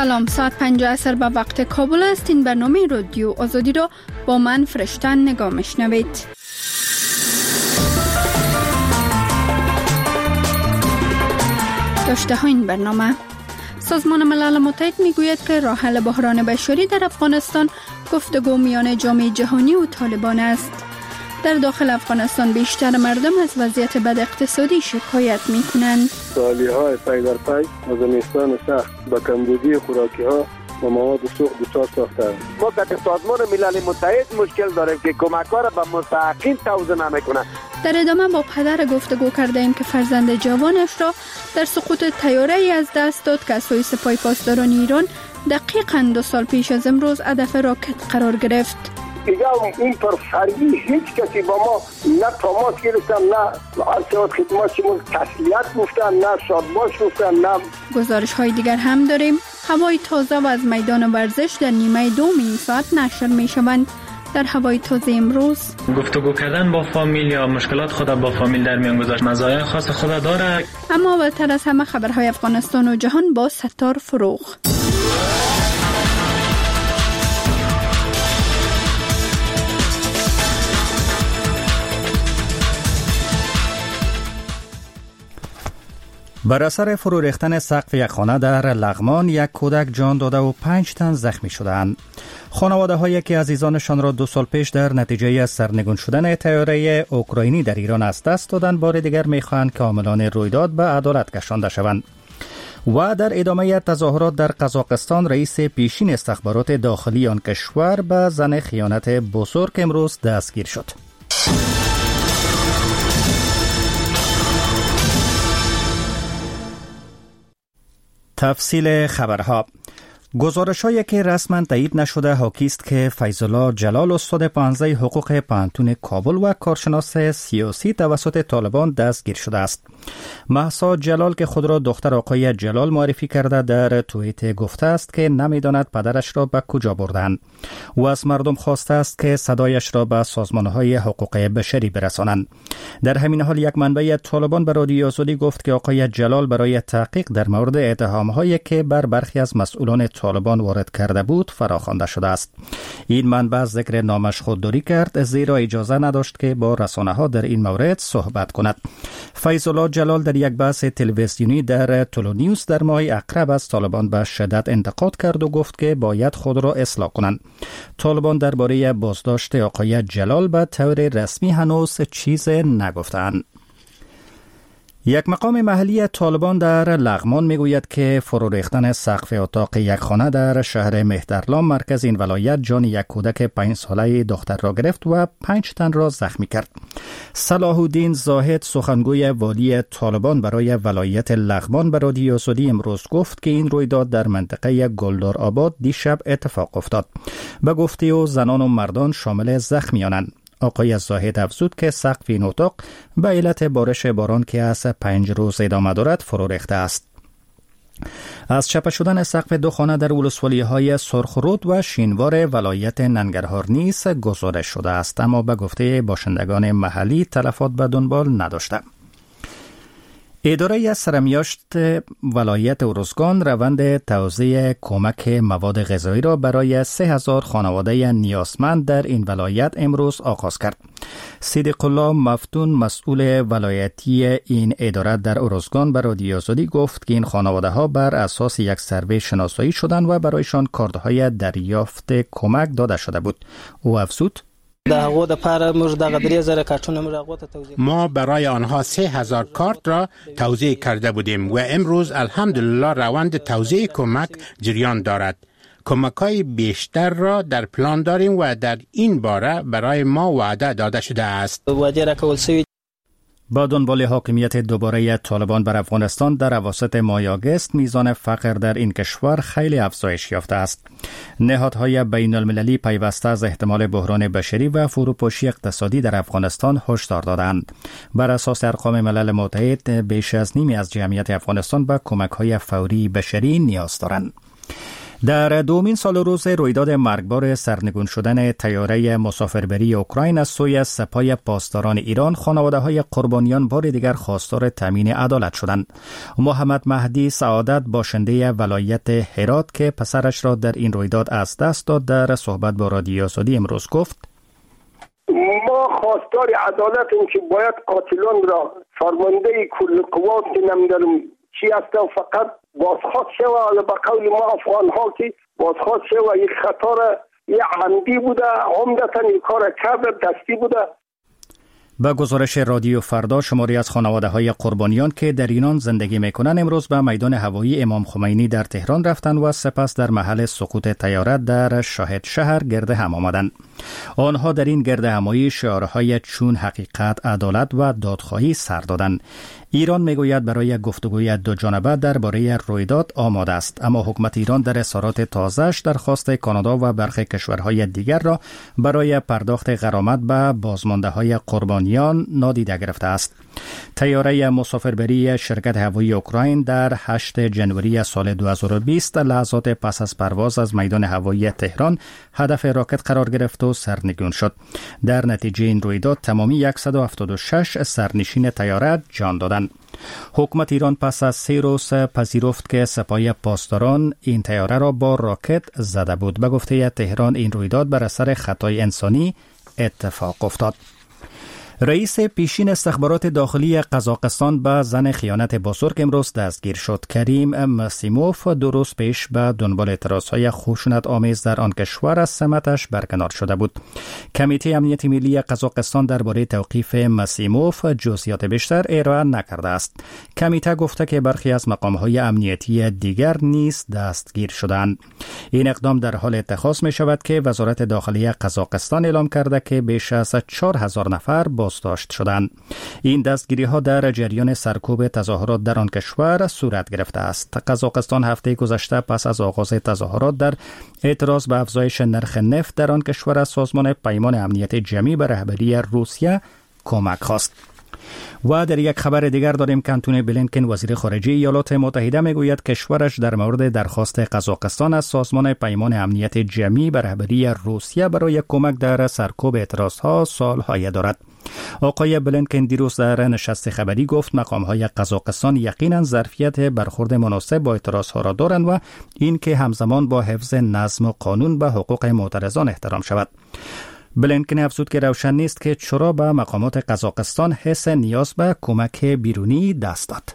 سلام، ساعت 5 عصر به وقت کابل است. این برنامه رادیو آزادی را با من فرشتن نگاه میشنوید. داشته ها این برنامه: سازمان ملل متحد میگوید که راه حل بحران بشری در افغانستان گفتگو میان جامعه جهانی و طالبان است. در داخل افغانستان بیشتر مردم از وضعیت بد اقتصادی شکایت میکنند. سالی‌های پی در پی از زمستان سخت به کمبودی خوراکی ها و مواد سوخت دچار ساختند. ما که سازمان ملل متحد مشکل داریم که کمک ها را به مستحقین توزیع نمیکنه. در ادامه با پدر گفتگو کرده ایم که فرزند جوانش را در سقوط طیاره ای از دست داد که از سوی سپاه پاسداران ایران دقیقاً 2 سال پیش از امروز هدف راکت قرار گرفت. دیگه این پر فرضی هیچ کسی با ما نه تماس گرفتن، نه ارشاد خدمات شما تسلیت گفتن، نه شادباش گفتن، نه. گزارش های دیگر هم داریم. هوای تازه و از میدان ورزش در نیمه دوم این ساعت نشر می شوند. در هوای تازه امروز گفتگو کردن با فامیل یا مشکلات خود با فامیل در میان گذاشت مزایای خاص خود داره. اما اولتر از همه خبرهای افغانستان و جهان با ستار فروغ. بر اثر فرو ریختن سقف یک خانه در لغمان، یک کودک جان داده و 5 تن زخمی شدند. خانواده هایی که عزیزانشان را 2 سال پیش در نتیجه از سرنگون شدن طیاره اوکراینی در ایران از دست دادند، بار دیگر می‌خواهند که عاملان رویداد به عدالت کشانده شوند. و در ادامه تظاهرات در قزاقستان، رئیس پیشین استخبارات داخلی آن کشور به زن خیانت بزرگ امروز دستگیر شد. تفصیل خبرها. گزارش‌هایی که رسما تایید نشده حاکی است که فیض‌الله جلال، استاد پانزه حقوق پانتون کابل و کارشناس سیاسی توسط طالبان دستگیر شده است. مهسا جلال که خود را دختر آقای جلال معرفی کرده، در توییت گفته است که نمی‌داند پدرش را به کجا بردند و از مردم خواسته است که صدایش را به سازمان‌های حقوق بشری برسانند. در همین حال یک منبع طالبان به رادیو آزادی گفت که آقای جلال برای تحقیق در مورد اتهام‌هایی که بر برخی از مسئولان طالبان وارد کرده بود فراخوانده شده است. این منبع ذکر نامش خودداری کرد، زیرا اجازه نداشت که با رسانه‌ها در این مورد صحبت کند. فیض‌الله جلال در یک بحث تلویزیونی در تولونیوس در ماه اقرب از طالبان به شدت انتقاد کرد و گفت که باید خود را اصلاح کنند. طالبان درباره بازداشت آقای جلال به طور رسمی هنوز چیز نگفتند. یک مقام محلی طالبان در لغمان میگوید که فرو ریختن سقف اتاق یک خانه در شهر مهترلام، مرکز این ولایت، جان یک کودک 5 ساله دختر را گرفت و 5 تن را زخمی کرد. صلاح الدین زاهد، سخنگوی والی طالبان برای ولایت لغمان، به رادیو آزادی امروز گفت که این رویداد در منطقه گلدار آباد دیشب اتفاق افتاد. به گفته او زنان و مردان شامل زخمیانند. آقای زاهد افزود که سقف این اتاق به علت بارش باران که از 5 روز ادامه دارد فرو ریخته است. از چپه شدن سقف 2 خانه در ولسوالی‌های سرخرود و شینوار ولایت ننگرهار نیز گزارش شده است، اما به گفته باشندگان محلی تلفات به دنبال نداشته. اداره سرمیاشت ولایت ارزگان روند توزیع کمک مواد غذایی را برای 3000 خانواده نیازمند در این ولایت امروز آغاز کرد. صدیق الله مفتون، مسئول ولایتی این اداره در ارزگان، به رادیو آزادی گفت که این خانواده ها بر اساس یک سروی شناسایی شدند و برایشان کارت‌های دریافت کمک داده شده بود. او افزود: ما برای آنها 3000 کارت را توزیع کرده بودیم و امروز الحمدلله روند توزیع کمک جریان دارد. کمک‌های بیشتر را در پلان داریم و در این باره برای ما وعده داده شده است. با دنبال حاکمیت دوباره طالبان بر افغانستان در اواسط ماه آگوست، میزان فقر در این کشور خیلی افزایش یافته است. نهادهای بین المللی پیوسته از احتمال بحران بشری و فروپاشی اقتصادی در افغانستان هشدار دادند. بر اساس ارقام ملل متحد، بیش از نیمی از جمعیت افغانستان به کمک‌های فوری بشری نیاز دارند. در دومین سال روز رویداد مرگبار سرنگون شدن طیاره مسافربری اوکراین از سوی سپاه پاسداران ایران، خانواده‌های قربانیان بار دیگر خواستار تامین عدالت شدند. محمد مهدی سعادت، باشنده ولایت هرات که پسرش را در این رویداد از دست داد، در صحبت با رادیو آزادی امروز گفت: ما خواستار عدالتیم که باید قاتلان را فرمانده کل قوات نمیدارم چی هست و فقط بازخواست شوه. به قول ما افغان ها که بازخواست شوه، یک خطا را یک عمدی بوده، عمدتا یک کار کبر دستی بوده. با گزارش رادیو فردا، شماری از خانواده‌های قربانیان که در ایران زندگی می‌کنند امروز به میدان هوایی امام خمینی در تهران رفتند و سپس در محل سقوط طیاره در شاهد شهر گرد هم آمدند. آنها در این گرد همایی شعارهای چون حقیقت، عدالت و دادخواهی سر دادند. ایران میگوید برای گفتگوی دو جانبه درباره رویداد آماده است، اما حکومت ایران در اظهارات تازه‌اش درخواست کانادا و برخی کشورهای دیگر را برای پرداخت غرامت به بازمانده‌های قربانیان نادیده گرفته است. طیاره مسافربری شرکت هوایی اوکراین در 8 جنوری سال 2020 لحظات پس از پرواز از میدان هوایی تهران هدف راکت قرار گرفت و سرنگون شد. در نتیجه این رویداد تمامی 176 سرنشین طیاره جان دادند. حکومت ایران پس از 3 روز پذیرفت که سپاه پاسداران این طیاره را با راکت زده بود. به گفته تهران این رویداد بر اثر خطای انسانی اتفاق افتاد. رئیس پیشین استخبارات داخلی قزاقستان به زن خیانت بزرگ امروز دستگیر شد. کریم مسیموف 2 روز پیش به دنبال اعتراضهای خشونت آمیز در آن کشور از سمتش برکنار شده بود. کمیته امنیت ملی قزاقستان درباره توقیف مسیموف جزئیات بیشتر ارائه نکرده است. کمیته گفته که برخی از مقامهای امنیتی دیگر نیز دستگیر شدند. این اقدام در حال اتخاذ می شود که وزارت داخلی قزاقستان اعلام کرده که بیش از 4000 نفر بازداشت شدند. این دستگیری ها در جریان سرکوب تظاهرات در آن کشور صورت گرفته است. قزاقستان هفته گذشته پس از آغاز تظاهرات در اعتراض به افزایش نرخ نفت در آن کشور از سازمان پیمان امنیت جمعی به رهبری روسیه کمک خواست. و در یک خبر دیگر داریم که انتونی بلینکن وزیر خارجه ایالات متحده میگوید کشورش در مورد درخواست قزاقستان از سازمان پیمان امنیت جمعی به رهبری روسیه برای کمک در سرکوب اعتراضها سالهای دارد. آقای بلینکن دیروز در نشست خبری گفت مقام‌های قزاقستان یقینا ظرفیت برخورد مناسب با اعتراضها را دارند و این که همزمان با حفظ نظم و قانون به حقوق معترضان احترام شود. بلینکن افزود که روشن نیست که چرا به مقامات قزاقستان حس نیاز به کمک بیرونی دست داد.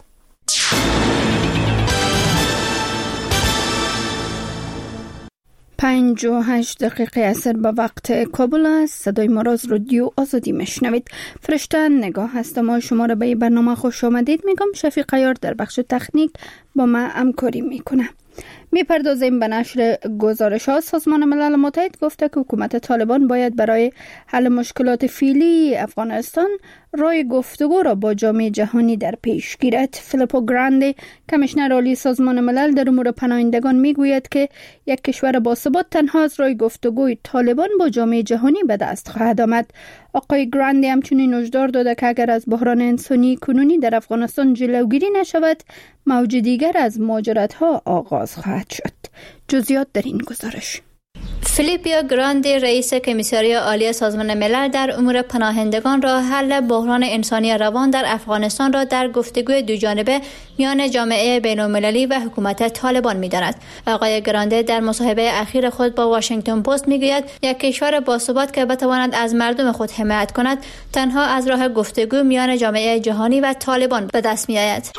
58 دقیقه اثر به وقت کابل است. صدای ما را از رادیو آزادی میشنوید. فرشته نگاه هستم و شما را به برنامه خوش آمدید میگم. شفیق عیار در بخش تکنیک با ما همکاری میکنه. میپردازیم به نشر گزارش ها. سازمان ملل متحد گفته که حکومت طالبان باید برای حل مشکلات فعلی افغانستان راه گفتگو را با جامعه جهانی در پیش گیرد. فیلیپو گراندی کمیشنر عالی سازمان ملل در امور پناهندگان میگوید که یک کشور باثبات تنها از راه گفتگوی طالبان با جامعه جهانی به دست خواهد آمد. آقای گراندی همچنین هشدار داده که اگر از بحران انسانی کنونی در افغانستان جلوگیری نشود، موج دیگر از مهاجرت‌ها آغاز خواهد شد. جزئیات در این گزارش. فیلیپو گراندی رئیس کمیساری عالی سازمان ملل در امور پناهندگان را حل بحران انسانی روان در افغانستان را در گفتگوی دوجانبه میان جامعه بین‌المللی و حکومت طالبان می‌داند. آقای گراندی در مصاحبه اخیر خود با واشنگتن پست میگوید یک کشور باثبات که بتواند از مردم خود حمایت کند تنها از راه گفتگو میان جامعه جهانی و طالبان به دست می‌آید.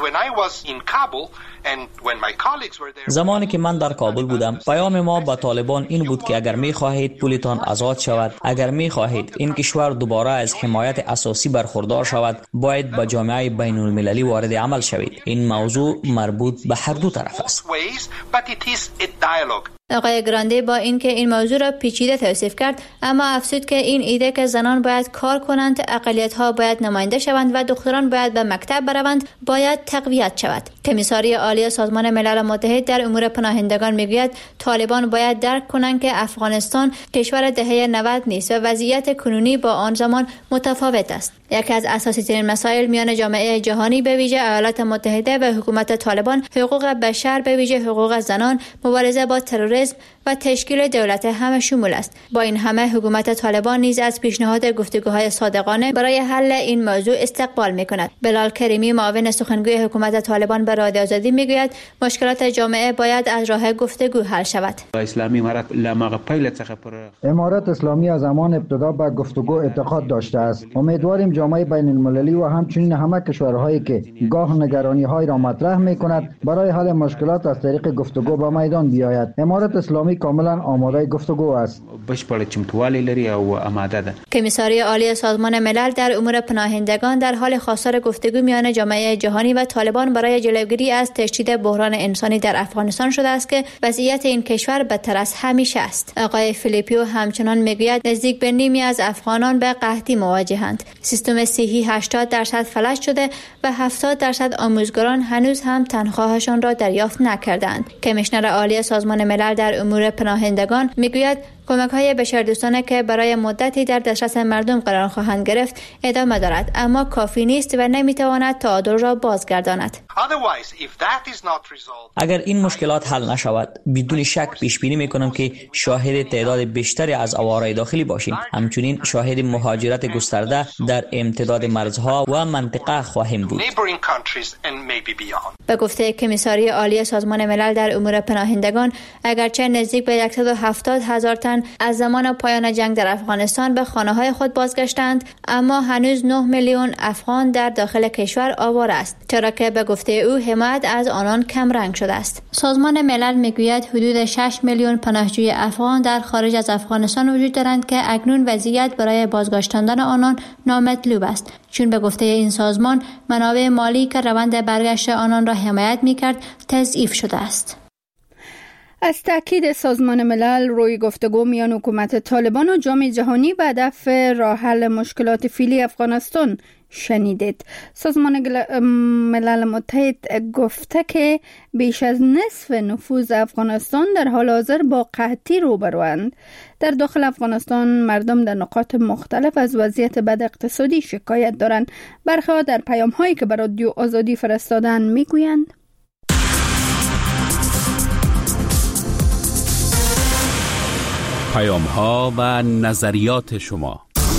زمانی که من در کابل بودم، پیام ما با طالبان این بود که اگر می خواهید پولتان آزاد شود، اگر می خواهید این کشور دوباره از حمایت اساسی برخوردار شود، باید با جامعه بین المللی وارد عمل شوید. این موضوع مربوط به هر دو طرف است. آقای گرانده با اینکه این موضوع را پیچیده توصیف کرد، اما افزود که این ایده که زنان باید کار کنند، اقلیت‌ها باید نماینده شوند و دختران باید به مکتب بروند باید تقویت شود. کمیساری عالی سازمان ملل متحد در امور پناهندگان میگوید طالبان باید درک کنند که افغانستان کشور دهه 90 نیست و وضعیت کنونی با آن زمان متفاوت است. یکی از اساسی ترین مسائل میان جامعه جهانی به ویژه ایالات متحده و حکومت طالبان حقوق بشر به ویژه حقوق زنان، مبارزه با تروریسم و تشکیل دولت همه شمول است. با این همه حکومت طالبان نیز از پیشنهاد گفتگوهای صادقانه برای حل این موضوع استقبال می‌کند. بلال کریمی معاون سخنگوی حکومت طالبان به رادیو آزادی میگوید مشکلات جامعه باید از راه گفتگو حل شود. امارت اسلامی از زمان ابتدا به گفتگو اعتقاد داشته است. امیدواریم جامعه بین المللی و همچنین همه کشورهایی که گاه نگرانی‌های را مطرح می‌کند برای حل مشکلات از طریق گفتگو به میدان بیاید. امارت اسلامی کاملا آماده گفتگو است. کمیساری عالی سازمان ملل در امور پناهندگان در حال خواستار گفتگو میان جامعه جهانی و طالبان برای جلوگیری از تشدید بحران انسانی در افغانستان شده است که وضعیت این کشور بدتر از همیشه است. آقای فیلیپیو همچنان میگوید نزدیک به نیمی از افغانان به قحطی مواجهند. سیستم صحی 80% فلج شده و 70% آموزگاران هنوز هم تنخواهشان را دریافت نکردند. کمیشنر عالی سازمان ملل در امور پناهندگان میگوید کمک‌های بشردوستانه که برای مدتی در دسترس مردم قرار خواهند گرفت ادامه دارد، اما کافی نیست و نمیتواند تعادل را بازگرداند. اگر این مشکلات حل نشود، بدون شک پیش بینی می‌کنم که شاهد تعداد بیشتری از آوارای داخلی باشیم. همچنین شاهد مهاجرت گسترده در امتداد مرزها و منطقه خواهیم بود. به گفته کمیساری عالی سازمان ملل در امور پناهندگان، اگرچه نزدیک به 170,000 تن از زمان پایان جنگ در افغانستان به خانه‌های خود بازگشتند، اما هنوز 9 میلیون افغان در داخل کشور آواره است، چرا که به گفته او حمایت از آنان کم رنگ شده است. سازمان ملل میگوید حدود 6 میلیون پناهجوی افغان در خارج از افغانستان وجود دارند که اکنون وضعیت برای بازگشتاندن آنان نامطلوب است، چون به گفته این سازمان منابع مالی که روند برگشت آنان را حمایت میکرد تضعیف شده است. از تأکید سازمان ملل روی گفتگو میان حکومت طالبان و جامعه جهانی به هدف راه حل مشکلات فعلی افغانستان شنیدید. سازمان ملل متحد گفته که بیش از نصف نفوذ افغانستان در حال حاضر با قحطی روبروند. در داخل افغانستان مردم در نقاط مختلف از وضعیت بد اقتصادی شکایت دارند. برخی در پیام‌هایی که بر رادیو آزادی فرستادن میگویند پیام‌ها و نظریات شما.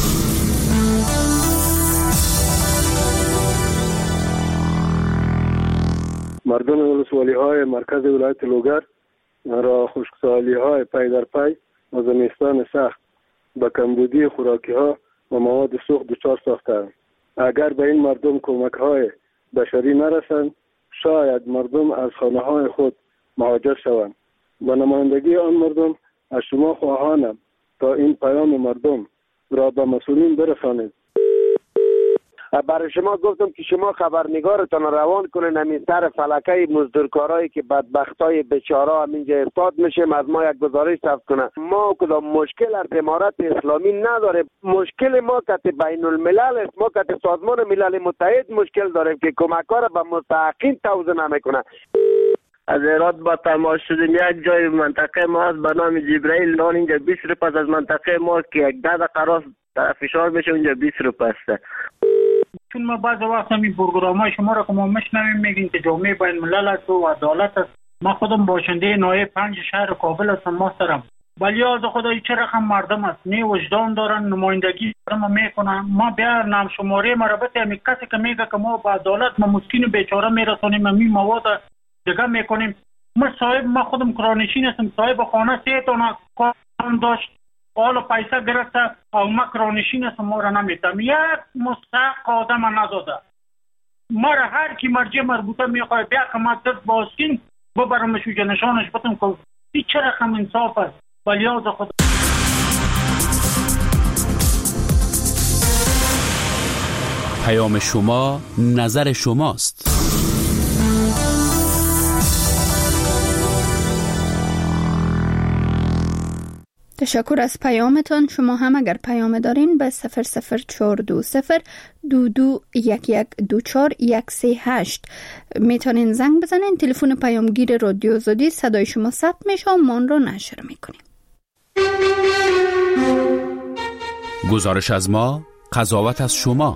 مردم ولسوالی‌های مرکز ولایت لوگر را خشکسالی‌های پی در پی و زمستان سخت به کمبودی خوراکی‌ها و مواد سوخت دچار ساختند. اگر به این مردم کمک‌های بشری نرسند، شاید مردم از خانه‌های خود مهاجر شوند. با نمایندگی آن مردم از شما خواهانم تا این پیام مردم را به مسئولین برسانید. برای شما گفتم که شما خبرنگارتان روان کنین همین سر فلکه مزدورکارایی که بدبختای بیچاره همینجا افتاد میشیم، از ما یک گزارش ثبت کنه. ما کدام مشکل از امارت اسلامی نداره، مشکل ما که بین الملل است، ما که سازمان ملل متحد مشکل داریم که کمک‌ها را به مستحقین توزیع نمیکنه. از ایراد با تماس شدیم یک جای منطقه ما هست به نام جبرائیل نان، اینجا 20 روپیه از منطقه ما که یک 10 دقیقه راست فشار بشه اونجا 20 روپیه است. چون ما بعض وقت همین پروگرام‌های شما را که ما میشنویم میگین که جامعه بین الملل است و عدالت است. ما خودم باشنده نایب 5 شهر کابل هستم محترم، ولی از خدای چه رقم مردم است، نه وجدان دارن، نمایندگی ما میکنن. ما بیا نام شماره مربوط همین کسی که میگه که ما با عدالت ما مسکین و بیچاره میرسونیم همین مواد دیگه میکنیم. ما خودم کرانشین هستم، صاحب خانه 3 تا کارم داشت، حالا پیسه گرفته او ما کرانشین هستم، ما را نمیتم یک مستحق آدم نداده. ما را هر کی مرجع مربوطه میخواه بیا که ما دست باسکین ببرمش و جنشانش بتم که این چه رقم انصاف است. ولی از خود پیام شما نظر شماست. تشکر از پیامتان. شما هم اگر پیام دارین به 00420221124 میتونین زنگ بزنین. تلفن پیامگیر رادیو آزادی صدای شما ثبت میشه و ما رو نشر میکنیم. گزارش از ما، قضاوت از شما.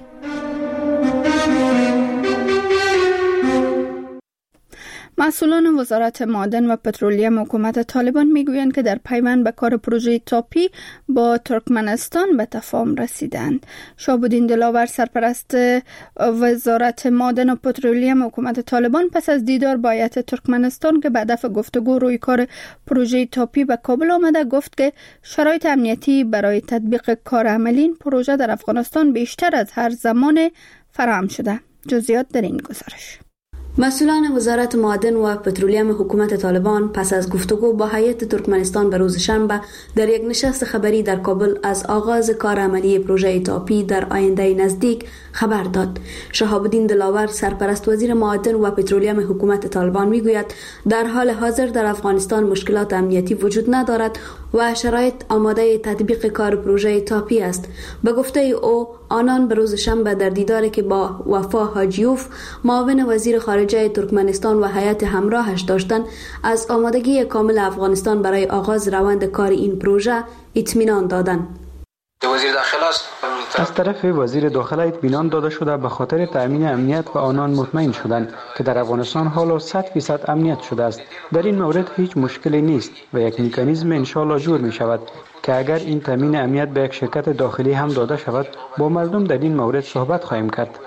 مسئولان وزارت معدن و پترولیم حکومت طالبان میگویند که در پیوند به کار پروژه تاپی با ترکمنستان به تفاهم رسیدند. شهاب‌الدین دلاور، سرپرست وزارت معدن و پترولیم حکومت طالبان، پس از دیدار با هیئت ترکمنستان که به هدف گفتگو روی کار پروژه تاپی به کابل آمده، گفت که شرایط امنیتی برای تطبیق کار عملی این پروژه در افغانستان بیشتر از هر زمان فراهم شده. جزئیات در این گزارش. مسئولان وزارت معدن و پترولیم حکومت طالبان پس از گفتگو با هیئت ترکمنستان به روز شنبه در یک نشست خبری در کابل از آغاز کار عملی پروژه تاپی در آینده نزدیک خبر داد. شهاب‌الدین دلاور، سرپرست وزیر معدن و پترولیم حکومت طالبان، میگوید در حال حاضر در افغانستان مشکلات امنیتی وجود ندارد و شرایط آماده تطبیق کار پروژه تاپی است. به گفته او، آنان به روز شنبه در دیداری که با وفا حاجیوف، معاون وزیر خارجه ترکمنستان و هیئت همراهش داشتند، از آمادگی کامل افغانستان برای آغاز روند کار این پروژه اطمینان دادند. از طرف وزیر داخله اطمینان داده شده به خاطر تأمین امنیت و آنان مطمئن شدند که در افغانستان حالا 100% امنیت شده است. در این مورد هیچ مشکلی نیست و یک مکانیزم انشالله جور می شود که اگر این تأمین امنیت به یک شرکت داخلی هم داده شود، با مردم در این مورد صحبت خواهیم کرد.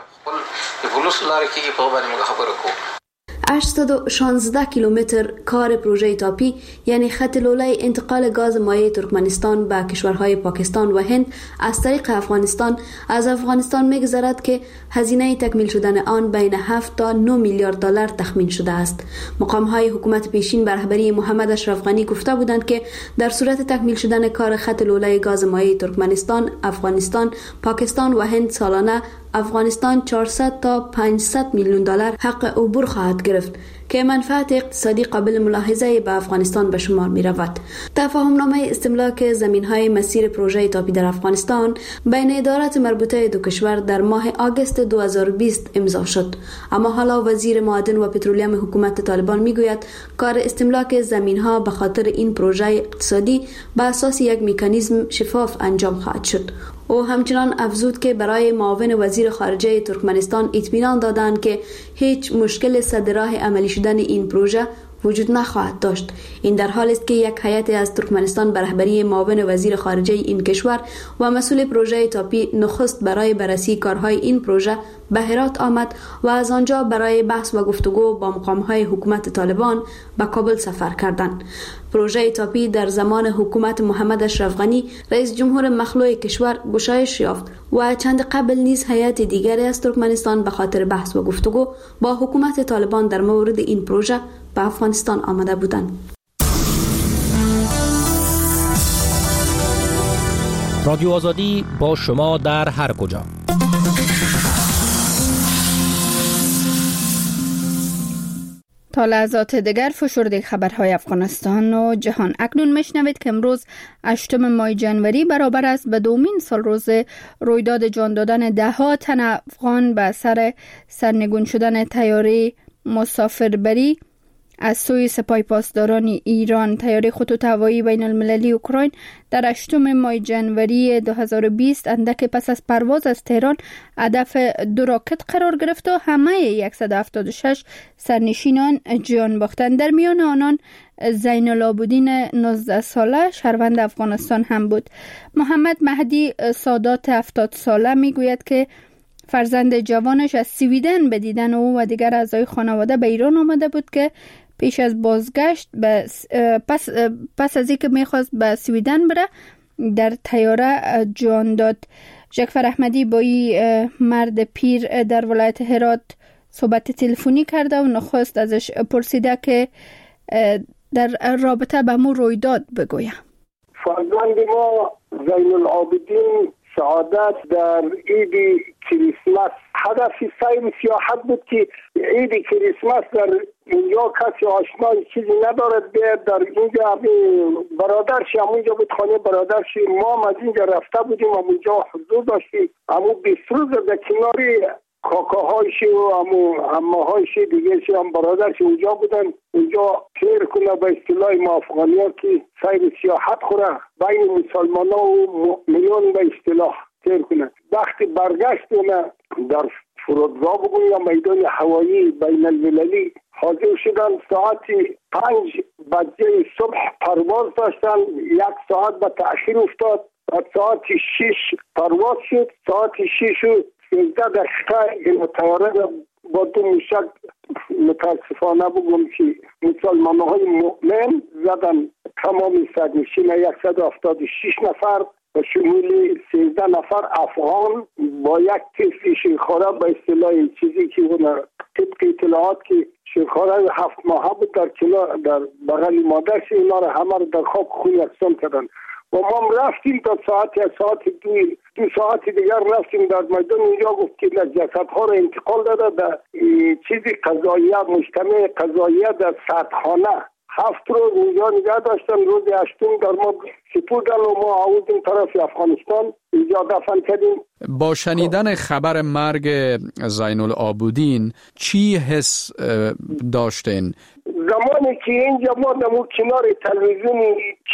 816 کیلومتر کار پروژه تاپی، یعنی خط لوله انتقال گاز مایع ترکمنستان به کشورهای پاکستان و هند از طریق افغانستان، از افغانستان می‌گذرد که هزینه تکمیل شدن آن بین 7 تا 9 میلیارد دلار تخمین شده است. مقام‌های حکومت پیشین به رهبری محمد اشرف غنی گفته بودند که در صورت تکمیل شدن کار خط لوله گاز مایع ترکمنستان، افغانستان، پاکستان و هند، سالانه افغانستان 400 تا 500 میلیون دلار حق عبور خواهد گرفت که منفعت اقتصادی قابل ملاحظه به افغانستان به شمار می رود. تفاهمنامه استملاک زمین‌های مسیر پروژه تاپی در افغانستان بین ادارات مربوطه دو کشور در ماه آگوست 2020 امضا شد. اما حالا وزیر معدن و پترولیم حکومت طالبان میگوید کار استملاک زمین‌ها به خاطر این پروژه اقتصادی به اساس یک مکانیزم شفاف انجام خواهد شد. او همچنان افزود که برای معاون وزیر خارجه ترکمنستان اطمینان دادند که هیچ مشکل صدراه عملی شدن این پروژه وجود نخواهد داشت. این در حالی است که یک هیئت از ترکمنستان به رهبری معاون وزیر خارجه این کشور و مسئول پروژه تاپی نخست برای بررسی کارهای این پروژه به هرات آمد و از آنجا برای بحث و گفتگو با مقام‌های حکومت طالبان به کابل سفر کردند. پروژه تاپی در زمان حکومت محمد اشرف غنی، رئیس جمهور مخلوع کشور، گشایش یافت و چند قبل نیز هیئت دیگری از ترکمنستان به خاطر بحث و گفتگو با حکومت طالبان در مورد این پروژه به افغانستان آمده بودند. رادیو آزادی با شما در هر کجا. تا لحظات دیگر فشرده خبرهای افغانستان و جهان. اکنون میشنوید که امروز 8 ماه جنوری برابر است به دومین سال روز رویداد جان دادن ده‌ها تن افغان به اثر سرنگون شدن طیاره مسافربری از سوی سپاه پاسداران ایران. طیاره خطوط هوایی بین المللی اوکراین در 8 ماه جنوری 2020 اندک پس از پرواز از تهران هدف 2 راکت قرار گرفت و همه 176 سرنشینان جان باختند. در میان آنان زین العابدین 19 ساله شهروند افغانستان هم بود. محمد مهدی سادات 70 ساله میگوید که فرزند جوانش از سویدن به دیدن او و دیگر اعضای خانواده به ایران آمده بود که پیش از بازگشت پس از اینکه میخواست به سویدن بره در طیاره جان داد. جعفر احمدی با این مرد پیر در ولایت هرات صحبت تلفنی کرده و نخست ازش پرسیده که در رابطه به مو رویداد بگویه. فرزند ما زین العابدین سعادت در عید کریسمس هدف سعی سیاحت بود که عید کریسمس در اینجا کسی آشنای چیزی ندارد بیاد در اینجا. برادرش همونجا بود، خانه برادرش. ما از اینجا رفته بودیم، همونجا حضور داشتیم. همون 20 روز در کناری کاکاهایش و عمه‌هایش دیگه هم برادرش اونجا بودن. اونجا سیر کنه به اصطلاح ما افغانی‌ها که سیر سیاحت خوره بین مسلمان‌ها و مؤمنان به اصطلاح سیر کنه. وقتی برگشتن در فرودگاه بگویم یا میدان هوایی بین المللی حاضر شدن، ساعت 5 بجه صبح پرواز داشتن. 1 ساعت به تأخیر افتاد. بعد ساعت 6 پرواز شد. ساعت 6 و 13 دقیقه این طیاره با 2 موشک متاسفانه بگم که مسلمان‌های مؤمن زدن تمام صدرنشین 176 نفر و شمول 13 نفر افغان با یک طفل شیرخواره به اصطلاح چیزی که اون طبق اطلاعات که شیرخواره 7 ماهه بود در بغل مادرش، اینا را همه را در خاک خون یکسان کردن. و ما رفتیم تا ساعت 2 ساعت دیگر رفتیم در میدان. اینجا گفت که جسدها را انتقال داده در چیزی قضاییه، مجتمع قضاییه در سطحانه 7 روز اونجا نگاه داشتن. روز 8 در ما سپردن و ما آوردیم طرف افغانستان، اینجا دفن کردیم. با شنیدن خبر مرگ زین العابدین چی حس داشتین؟ زمانی که اینجا ما در کنار تلویزیونی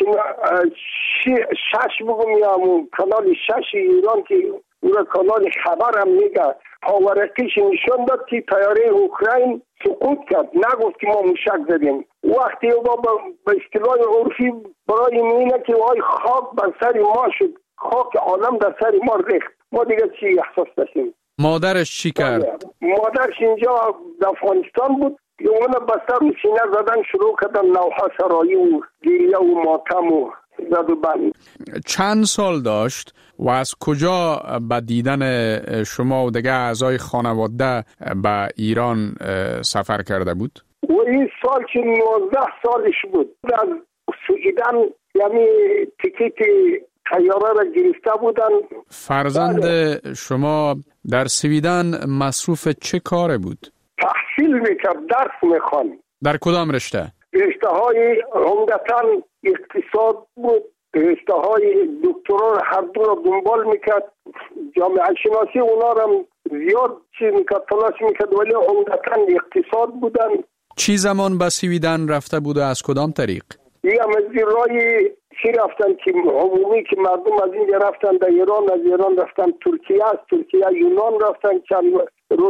6 بگم یا کانال 6 ایران که اون کانال خبر هم میگه پاورقیش نشان داد که طیاره اوکراین سقوط کرد. نگفت که ما موشک زدیم. وقتی با به اصطلاح عرفی برای اینه که وای خاک بر سر ما شد، خاک عالم در سر ما ریخت. ما دیگه چی احساس داشتیم؟ مادرش چی کرد؟ مادرش اینجا در افغانستان بود. اون بستر و سینه زدن شروع کردن، نوحه سرایی و گریه و ماتم و زد و بند. چند سال داشت و از کجا به دیدن شما و دیگه اعضای خانواده به ایران سفر کرده بود؟ و این سال که 19 سالش بود. از سویدن یعنی تیکیت طیاره را گرفته بودن. فرزند شما در سویدن مصروف چه کاره بود؟ تحصیل میکرد، درس میخوان. در کدام رشته؟ رشته های عمدتاً اقتصاد بود. رشته های دکترا هر دو را دنبال میکرد. جامعه شناسی اونا را زیاد چیز میکرد، تلاش میکرد، ولی عمدتاً اقتصاد بودن. چی زمان به سویدن رفته بود و از کدام طریق؟ یه از رای چی رفتن که عمومی که مردم از اینجا رفتن در ایران، از ایران رفتن ترکیه، از ترکیه یونان رفتن. چند روز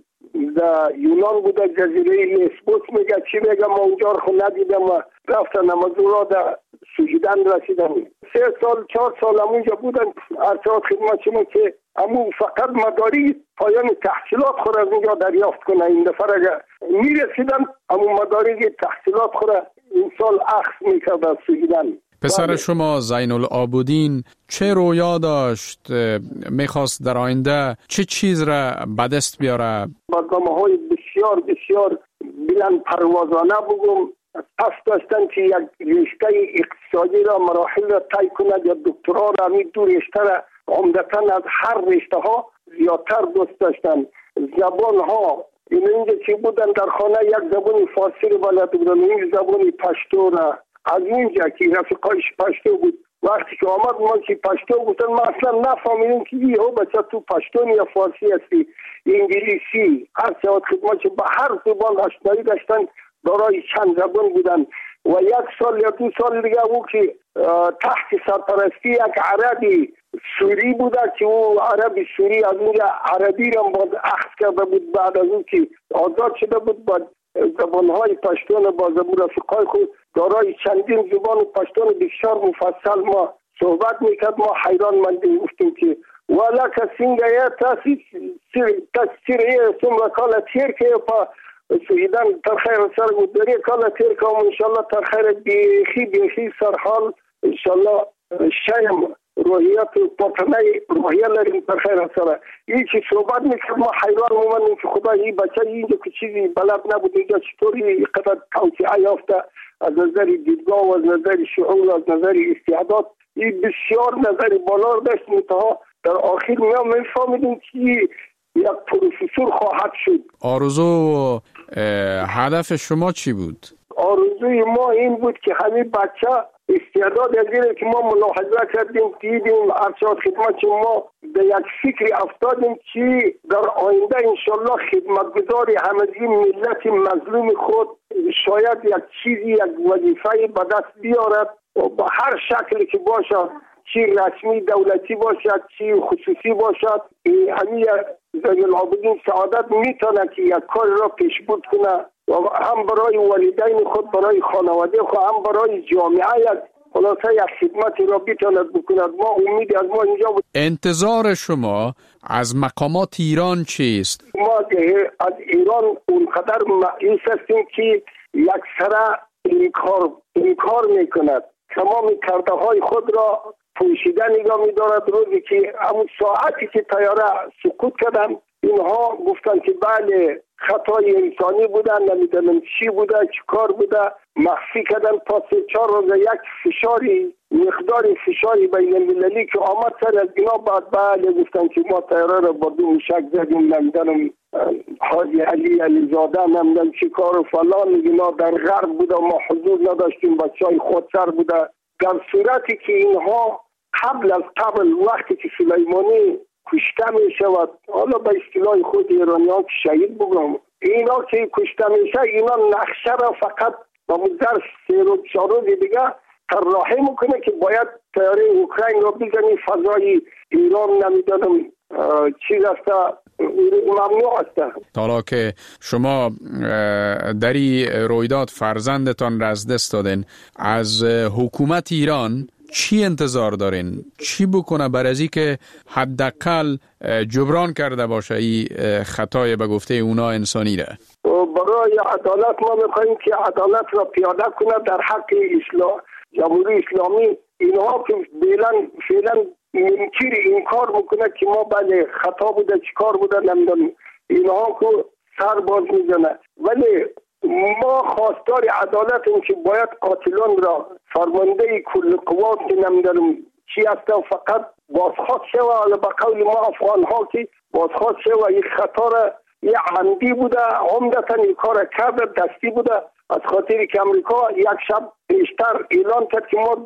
در یونان بوده، جزیره لیسبوس میگه چی میگه ما اونجا رو ندیدم و رفتن امازورا در سویدن رسیدن. 3 سال 4 سال همونجا بودن. ارشاد خدمت شما که همون فقط مداری پایان تحصیلات خود از اینجا دریافت کنه. این دفعه اگر میرسیدن همون مداری تحصیلات خود این سال اخذ میکرد از سویدن. پسر شما زین العابدین چه رویا داشت؟ میخواست در آینده چه چیز را به دست بیاره؟ برنامه‌های بسیار بسیار بلند پروازانه بگم. پس داشتن که یک رشته اقتصادی را مراحل را طی کند یا دکترا را. همین 2 رشته را عمدتاً از هر رشته ها زیادتر دوست داشتن. زبان ها اینجا که بودن در خانه یک زبان فارسی رو بلد بودن، این زبان پشتو را از اونجا که رفیقایش پشتو بود. وقتی که آمد ما که پشتو گفتن ما اصلا نفهمیدیم که یهو بچه تو پشتون یا فارسی هستی، انگلیسی، هر چه خدمت به هر زبان آشنایی داشتن. دارای چند زبان بودن و 1 سال یا 2 سال دیگه او که تحت سرپرستی یک عربی سوری بوده که او عربی سوری از اونجا عربی را باز اخذ کرده بود. بعد از اون که آزاد شده بود با زبانهای پشتون با زبان رفیقای خود دارای چندین زبان پشتون بسیار مفصل ما صحبت میکرد. ما حیران مندیم گفتیم که ولا کسینگه تسیره سمرا کالا تیر که پا سویدن تر خیر سر گودری کالا تیر که انشالله تر خیر بیخی سرحال انشالله شایم روحیت و پاکنه روحیه لریم تر خیر سره. این که صحبت میکرد ما حیران مومنیم که خدا این بچه اینجا که چیزی بلد نبود اینجا چطوری قدر توسعه یافته از نظر دیدگاه و از نظر شعور و از نظر استعداد. این بسیار نظر بالا داشت. منتها در آخر میفهمیدیم که یک پروفسور خواهد شد. آرزو و هدف شما چی بود؟ آرزوی ما این بود که همین بچه استعداد ازیره که ما ملاحظه کردیم، دیدیم، ارشاد خدمت ما به یک فکری افتادیم که در آینده انشالله خدمتگزار همگی ملت مظلوم خود شاید یک چیزی، یک وظیفه به دست بیارد و با هر شکلی که باشد، چی رسمی دولتی باشد چی خصوصی باشد، همین زین العابدین سعادت میتونه که یک کار را پیشبرد کنه و هم برای والدین خود، برای خانواده خود، هم برای جامعه یک خلاصه یک خدمتی را بتواند بکند. ما امید از ما اینجا بود. انتظار شما از مقامات ایران چیست؟ ما از ایران اونقدر مایوس هستیم که یک سره انکار میکند، تمام کرده های خود را پوشیده نگاه می‌دارد. روزی که همون ساعتی که طیاره سقوط کردن اینها گفتن که بله خطای انسانی بودن، نمیدونم چی بوده، چی کار بوده، مخفی کردن تا 3-4 روز یک فشاری، مقدار فشاری بین المللی که آمد سر از اینا بعد بله گفتن که ما طیاره را با دو موشک زدیم، نمیدونم حاجی علیزاده نمیدونم چی کار و فلان اینا در غرب بوده، ما حضور نداشتیم، بچهای خودسر بوده. در صورتی که اینها قبل وقتی که سلیمانی کشته می شود، حالا به اصطلاح خود ایرانیان که شهید بگم، اینا که کشته میشه اینا نقشه را فقط با مدر 3-4 روز دیگه طراحی میکنه که باید طیاره اوکراین را بزنی فضای ایران، نمیدونم چیز است، ممنوع است. حالا که شما در این رویداد فرزندتان را از دست دادین، از حکومت ایران چی انتظار دارین؟ چی بکنه برای از که حداقل جبران کرده باشه این خطای به گفته اونا انسانی را؟ برای عدالت ما میخوایم که عدالت را پیاده کنه در حق جمهوری اسلامی. اینها که فعلا منکر این کار میکنه که ما بله خطا بوده، چی کار بوده نمیدونم، اینها که سر باز میزنه. ولی ما خواستار عدالتیم که باید قاتلان را فرمانده کل قوات نمیدونم چی است و فقط بازخواست شوه، به قول ما افغان ها که بازخواست شوه. این خطا را یه عمدی بوده، عمدتا این کار کرده، دستی بوده، از خاطری که امریکا یک شب پیشتر اعلان کرد که ما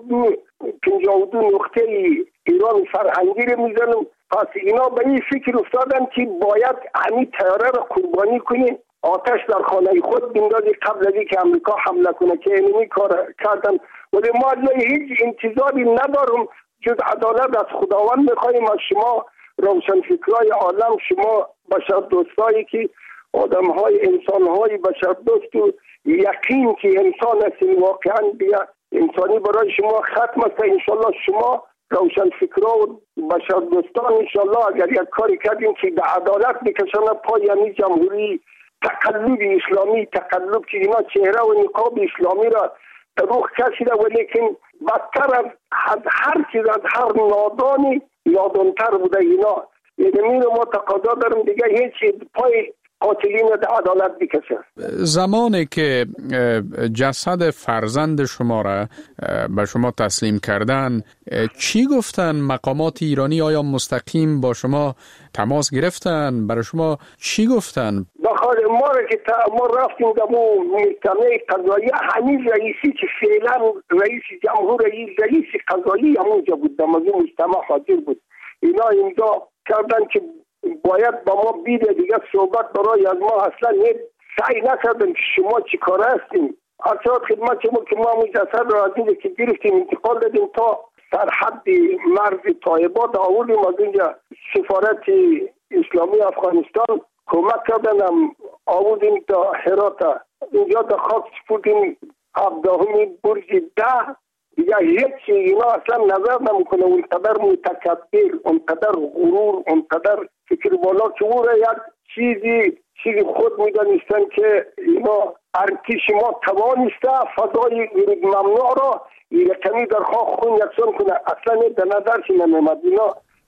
52 نقطه ایران فرهنگی رو میزنیم. پس اینا به این فکر افتادن که باید همین طیاره را قربانی کنیم، آتش در خانه خود بندازی قبل از اینکه امریکا حمله کنه، که اینمی کار کردن. ولی ما هیچ انتظاری ندارم جز عدالت از خداوند. میخوایم از شما روشنفکرای عالم، شما بشر دوستایی که آدم‌های انسان‌های بشر دوست و یقین که انسان هستین، واقعا بیا انسانی برای شما ختم است. انشالله شما روشنفکرا و بشر دوستان انشالله اگر یک کاری کردیم که به عدالت بکشن پای یعنی جمهوری تقلب اسلامی، تقلب که اینا چهره و نقاب اسلامی را روح کشیده، ولیکن بدتر از هر چیز، از هر نادانی نادانتر بوده اینا. یعنی ما تقاضا دارم دیگه هیچ پای قاتلین عدالت بکشه. زمانی که جسد فرزند شما را به شما تسلیم کردن، چی گفتن مقامات ایرانی؟ آیا مستقیم با شما تماس گرفتن؟ برای شما چی گفتن؟ بخاطر ما را که ما رفتیم در محکمه قضایی، همین رئیسی که فعلا رئیس جمهور رئیس قضایی همونجا بود، در موضوع مجتمع حاضر بود. اینا امضا کردن که باید با ما بیده دیگه صحبت برای از ما اصلا سعی نکردن که شما چی کار هستیم. ارشاد خدمت شما که ما مجسد را از اینجا که گرفتیم انتقال دادیم تا سرحد مرز طایبات آوردیم، از اینجا سفارت اسلامی افغانستان کمک کردن، هم آوردیم تا هرات، اینجا در خاک سپردیم 17 برج 10. دیگه هیچ اینا اصلا نظر نمیکنه، اونقدر متکبر، اونقدر غرور، اونقدر فکر بالا که او را یک چیزی خود میدانستن که اینا ارتش ما توانسته فضای ممنوع را رقمی در خاک خون یکسان کنه. اصلا در نظرش نمیمد. اینا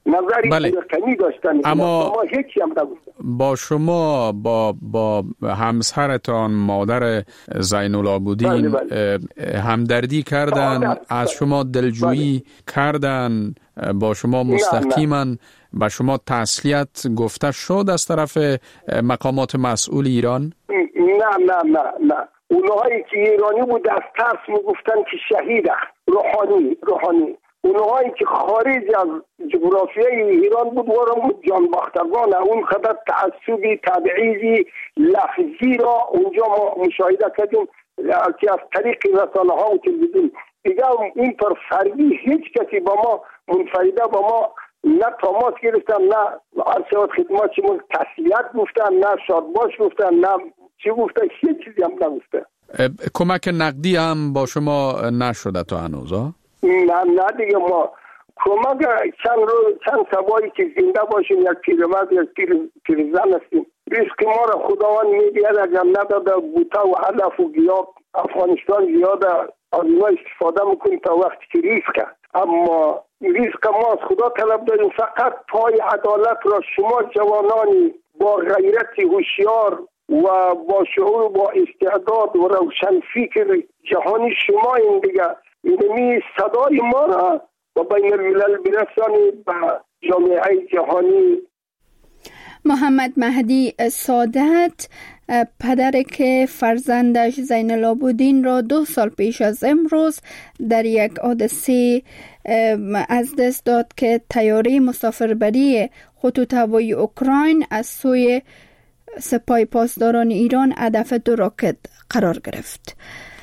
نظری کمی داشتن، اما ما هیچی هم نگفتن. با شما با همسرتان مادر زین العابدین همدردی کردن، از شما دلجویی کردن، با شما مستقیما با شما تسلیت گفته شد از طرف مقامات مسئول ایران؟ نه اونهایی که ایرانی بود از ترس میگفتن که شهیده روحانی. اونهایی که خارج از جغرافیای ایران بود بود جانباختگان، اون خدر تعصبی تبعیضی لفظی را اونجا ما مشاهده کردیم که از طریق رسانه ها و تلویزیون دیگه این پر فردی هیچ کسی با ما منفرده با ما نه تماس گرفتن، نه عرض خدمت شما تسلیت گفتن، نه شادباش گفتن، نه چی گفتن، هیچ چیزی هم نگفته. کمک نقدی هم با شما نشده تا هنوز؟ نه دیگه ما کمک چند سبایی که زنده باشیم، یک پیرمرد یک پیرزن هستیم، ریسک ما را خداوند میدید، اگر نداده بوتا و علف و گیاه افغانستان زیاده از ما استفاده میکنیم تا وقتی که ریسک، اما ریسک ما از خدا طلب داریم. فقط پای عدالت را شما جوانانی با غیرت هوشیار و با شعور با استعداد و روشن فکر جهانی شما این دیگه اینمی صدای ما را و بین الملل برسانید به جامعه جهانی. محمد مهدی سادت، پدر که فرزندش زین العابدین را 2 سال پیش از امروز در یک حادثه از دست داد که طیاره مسافربری خطوط هوایی اوکراین از سوی سپاه پاسداران ایران هدف 2 راکت قرار گرفت.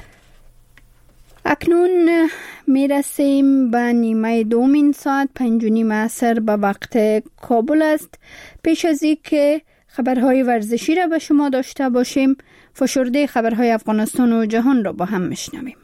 اکنون میرسیم به نیمه دومین ساعت 5:30 عصر به وقت کابل است. پیش از این که خبرهای ورزشی را به شما داشته باشیم، فشرده خبرهای افغانستان و جهان را با هم میشنویم.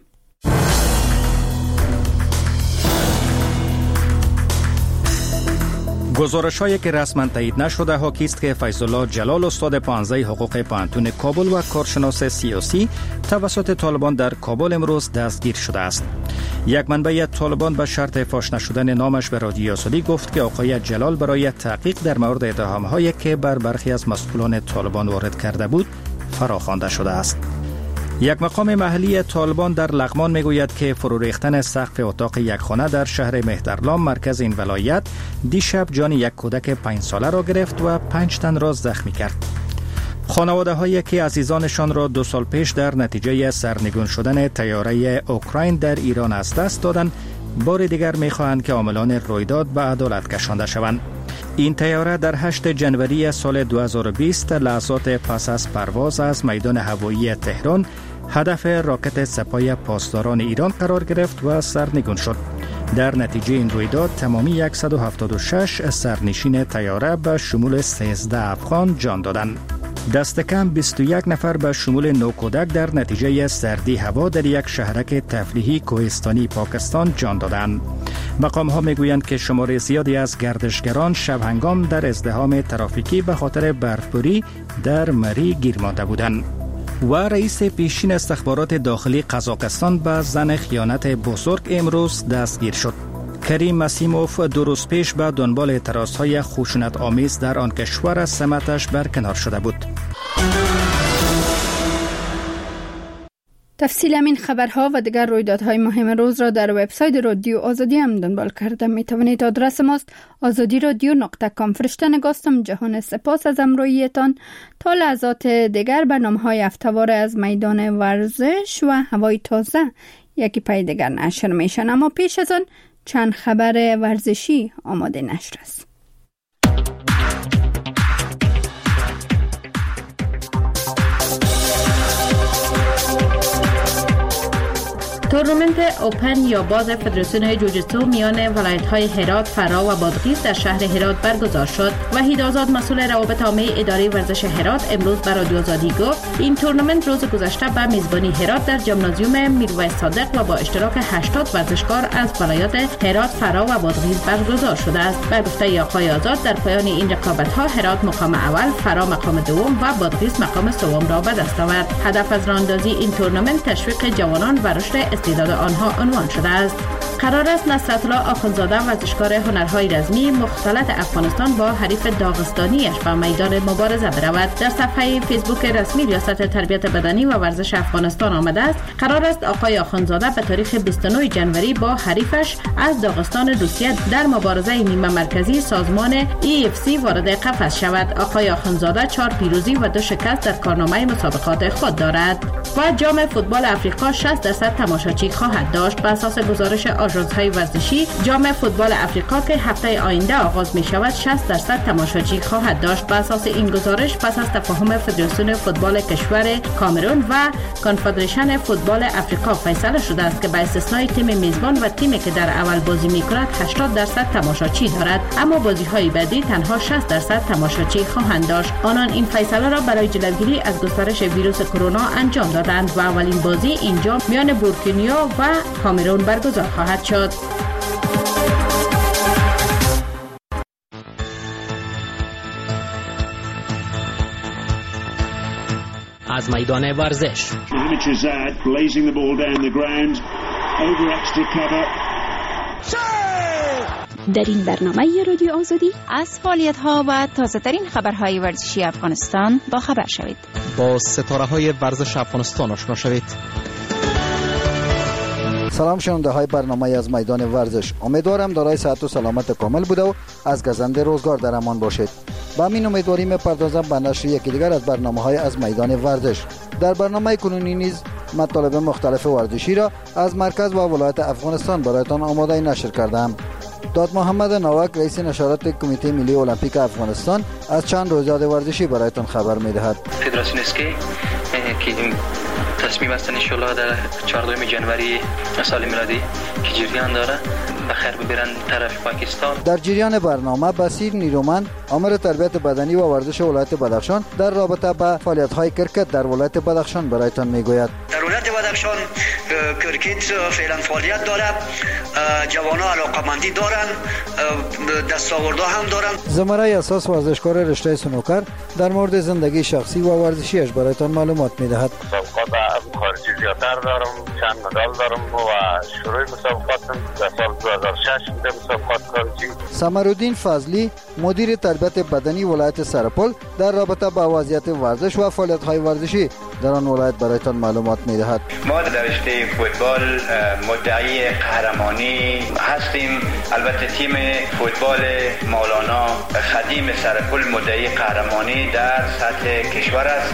گزارش‌هایی که رسما تایید نشده حاکی است که فیض‌الله جلال استاد 15 حقوق پانتون کابل و کارشناس سیاسی توسط طالبان در کابل امروز دستگیر شده است. یک منبع طالبان به شرط فاش نشدن نامش به رادیو آزادی گفت که آقای جلال برای تحقیق در مورد اتهام‌هایی که بر برخی از مسئولان طالبان وارد کرده بود فراخوانده شده است. یک مقام محلی طالبان در لغمان میگوید که فرو ریختن سقف اتاق یک خانه در شهر مهترلام مرکز این ولایت دیشب جان یک کودک 5 ساله را گرفت و 5 تن را زخمی کرد. خانواده هایی که عزیزانشان را 2 سال پیش در نتیجه سرنگون شدن طیاره اوکراین در ایران از دست دادند، بار دیگر میخواهند که عاملان رویداد به عدالت کشانده شوند. این طیاره در 8 جنوری سال 2020 لحظات پس از پرواز از میدان هوایی تهران هدف راکت سپاه پاسداران ایران قرار گرفت و سرنگون شد. در نتیجه این رویداد تمامی 176 سرنشین طیاره به شمول 13 افغان جان دادند. دست کم 21 نفر به شمول 9 کودک در نتیجه سردی هوا در یک شهرک تفریحی کوهستانی پاکستان جان دادند. مقام ها میگویند که شمار زیادی از گردشگران شب هنگام در ازدحام ترافیکی به خاطر برفباری در مری گیر مانده بودند. و رئیس پیشین استخبارات داخلی قزاقستان به زن خیانت بزرگ امروز دستگیر شد. کریم مسیموف 2 روز پیش به دنبال اعتراضهای خشونت آمیز در آن کشور از سمتش برکنار شده بود. تفصیل این خبرها و دیگر رویدادهای مهم روز را در وبسایت رادیو آزادی هم دنبال کرده می توانید. آدرس ماست azadiradio.com. فرشته نگاستم جهان. سپاس از همراهیتان. تا لحظات دیگر برنامه‌های هفته‌وار از میدان ورزش و هوای تازه یکی پای دیگر نشر میشن، اما پیش از آن چند خبر ورزشی آماده نشر است. تورنمنت اوپن یا باز فدراسیون جوجیتسو میان ولایت‌های هرات، فرا و بادغیس در شهر هرات برگزار شد. وحید آزاد مسئول روابط عامه اداره ورزش هرات امروز به رادیو آزادی گفت این تورنمنت روز گذشته به میزبانی هرات در ژیمنازیوم میرویس صادق و با اشتراک 80 ورزشکار از ولایات هرات، فرا و بادغیس برگزار شده است. به گفته آقای آزاد در پایان این رقابت‌ها هرات مقام اول، فرا مقام دوم و بادغیس مقام سوم را به دست آورد. هدف از راه‌اندازی این تورنمنت تشویق جوانان و رشد استعداد آنها عنوان شده است. قرار است نصرت الله آخوندزاده ورزشکار هنرهای رزمی مختلط افغانستان با حریف داغستانیش به میدان مبارزه برود. در صفحه فیسبوک رسمی ریاست تربیت بدنی و ورزش افغانستان آمده است قرار است آقای آخوندزاده به تاریخ 29 جنوری با حریفش از داغستان روسیه در مبارزه نیمه مرکزی سازمان EFC وارد قفس شود. آقای آخوندزاده 4 پیروزی و 2 شکست در کارنامه مسابقات خود دارد و جام فوتبال افریقا 60% تماشاچی خواهد داشت. بر اساس گزارش آژانس‌های ورزشی جام فوتبال افریقا که هفته آینده آغاز می شود 60% تماشاچی خواهد داشت. بر اساس این گزارش پس از تفاهم فدراسیون فوتبال کشور کامرون و کنفدریشن فوتبال افریقا فیصله شده است که به استثنای تیم میزبان و تیمی که در اول بازی می کند 80% تماشاچی دارد، اما بازی‌های بعدی تنها 60% تماشاچی خواهند داشت. آنان این فیصله را برای جلوگیری از گسترش ویروس کرونا انجام دادند و اولین بازی اینجا میان بورکینیا و کامرون برگزار خواهد شد. از میدان ورزش در این برنامه رادیو آزادی از فعالیت‌ها و تازه‌ترین خبرهای ورزشی افغانستان با خبر شوید. با ستاره‌های ورزش افغانستان آشنا شوید. سلام شنونده های برنامه از میدان ورزش. امیدوارم دارای صحت و سلامت کامل بوده و از گزنده روزگار در امان باشید. با همین امیدواری می‌پردازم به نشر یکی دیگر از برنامه‌های از میدان ورزش. در برنامه کنونی نیز مطالب مختلف ورزشی را از مرکز و ولایت افغانستان برایتان آماده نشر کردم. داد محمد ناوک رئیس نشرات کمیته ملی المپیک افغانستان از چند رویداد ورزشی برایتان خبر می‌دهد. فدراسیون اسکی که تصمیم است ان شاء الله در 14 جنوری سال میلادی که جریان داره بخیر ببرن طرف پاکستان. در جریان برنامه بصیر نیرومند امر تربیت بدنی و ورزش ولایت بدخشان در رابطه با فعالیت‌های کرکت در ولایت بدخشان برایتان میگوید. در ولایت بدخشان کرکت فعلا فعالیت داره، جوانان علاقمندی دارن، دستاوردها هم دارن. زمره اساس ورزشکار رشته سنوکر در مورد زندگی شخصی و ورزشیش برایتان معلومات میدهد. مسابقات خارجی زیادتر دارم، چند مدال دارم و شروع مسابقاتم در سال 2006 بوده مسابقات خارجی. سمرالدین فضلی مدیر تربیت بدنی ولایت سرپل در رابطه با وضعیت ورزش و فعالیت‌های ورزشی در آن ولایت برایتان معلومات میدهد. ما در رشته فوتبال مدعی قهرمانی هستیم. البته تیم فوتبال مولانا خدیم سرپل مدعی قهرمانی در سطح کشور است.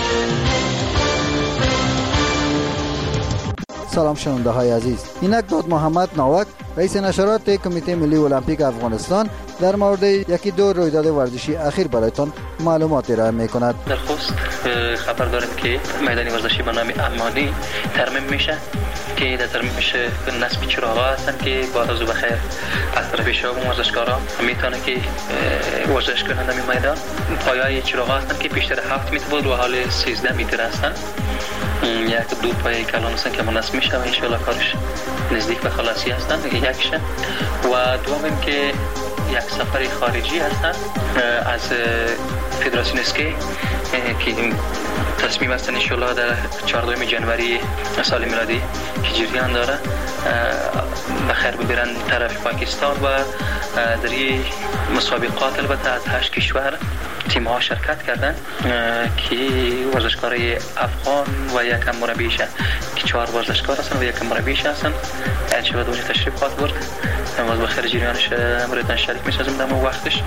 سلام شنونده های عزیز، اینک داد محمد ناوک رئیس نشرات کمیته ملی المپیک افغانستان در مورد یکی دو رویداد ورزشی اخیر برایتان معلومات ارائه می‌کند. در خوست خبر داریم که میدان ورزشی به نام امانی ترمیم میشه که در ترمیم میشه نصب چراغا هستن که با روز بخیر از طرف شما ورزشکارا میتونه که ورزش کنند در میدان. پایه‌های چراغا هستن که بیشتر 7 متر بود و حال 13 متر هستن. یک دو پای کلان هستن که مناسب میشه و ان شاء الله کارش نزدیک به خلاصی هستن. یکشه و دوم که یک سفر خارجی هستن از فدراسیون اسکی که تصمیم است ان شاء الله در 14 جنوری سال میلادی که جریان داره بخیر ببرن طرف پاکستان و در این مسابقات البته از 8 کشور تیم ها شرکت کردن که ورزشکارای افغان و یک مربیش که 4 ورزشکار هستن و یک مربیش هستن. ان شاء الله اونجا تشریف خواهد برد و بخیر جریانش برایتان شریک می‌سازیم در وقتش.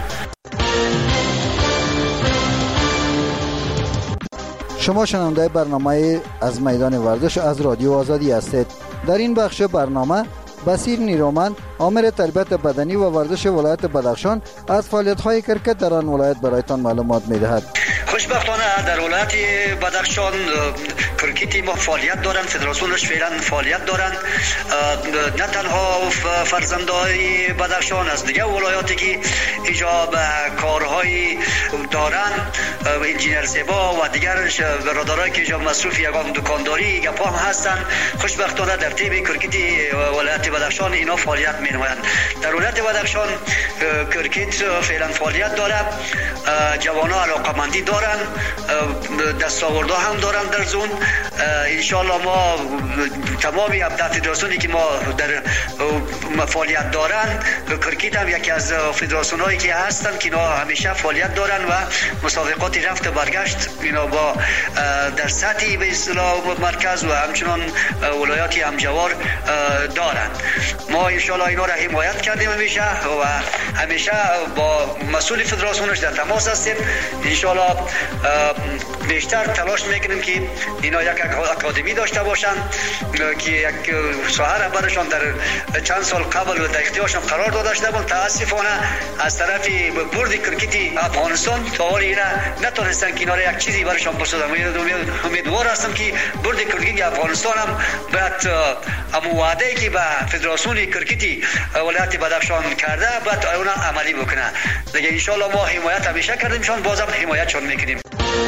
شما شنونده برنامه از میدان ورزش از رادیو آزادی هستید. در این بخش برنامه بصیر نیرومند آمر تربیت بدنی و ورزش ولایت بدخشان از فعالیت‌های کرکت در آن ولایت برایتان معلومات می‌دهد. خوشبختانه در ولایت بدخشان کرکتی ما فعالیت دارند، فدراسیونش فعلا فعالیت دارند. نه تنها فرزندای بدخشان از دیگه ولایاتی که اینجا کارهای دارند، انجینر زیبا و دیگر برادرایی که اینجا مصروف یگان دکانداری گپا هم هستند. خوشبختانه در تیم کرکتی ولایت بدخشان اینا فعالیت می‌نمایند. در ولایت بدخشان کرکت فعلا فعالیت داره، جوانان علاقمندی دارند، دارن، دستاوردها هم دارن در زون. انشالله ما تمامی فدراسیونی که ما در فعالیت دارن، کرکیت هم یکی از فدراسیون هایی که هستن که اینا همیشه فعالیت دارن و مسابقات رفت و برگشت اینا با در سطحی به اصطلاح مرکز و همچنان ولایات همجوار دارن. ما انشالله اینا را حمایت کردیم همیشه و همیشه با مسئول فدراسیونش در تماس هستیم. انشالله بیشتر تلاش میکنیم که اینا یک اکادمی داشته باشن که یک ساحه برشان در چند سال قبل و در اختیارشان قرار داده شده بود. متاسفانه از طرف بورد کرکت افغانستان تا حال اینا نتونستن که اینا را یک چیزی برشان بسازن. امیدوار هستم که بورد کرکت افغانستان هم بعد امو وعده که به فدراسیون کرکت ولایت بدخشان کرده بعد اونا عملی بکنه. دیگه ان شاء الله ما حمایت همیشه کردیم، شون بازم حمایتشون میکنیم.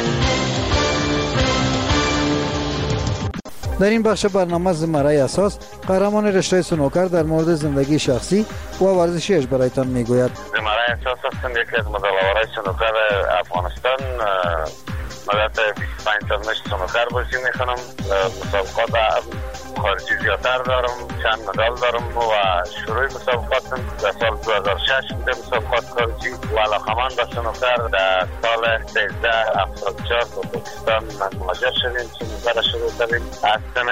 در این بخش برنامه زمره اساس قهرمان رشته سنوکر در مورد زندگی شخصی و ورزشیش برایتان میگوید. زمره اساس هستم یکی از مدلوارای سنوکر افغانستان. مدت 25 سال مشت سنوکر بازی میکنم. مسابقات خارجی زیادتر دارم، چند مدال دارم و شروع مسابقاتم در سال 2006 بوده مسابقات خارجی و علاقمند به سنوکر. در سال 1374 به پاکستان مهاجر شدیم، سنوکر شروع کردیم. از سن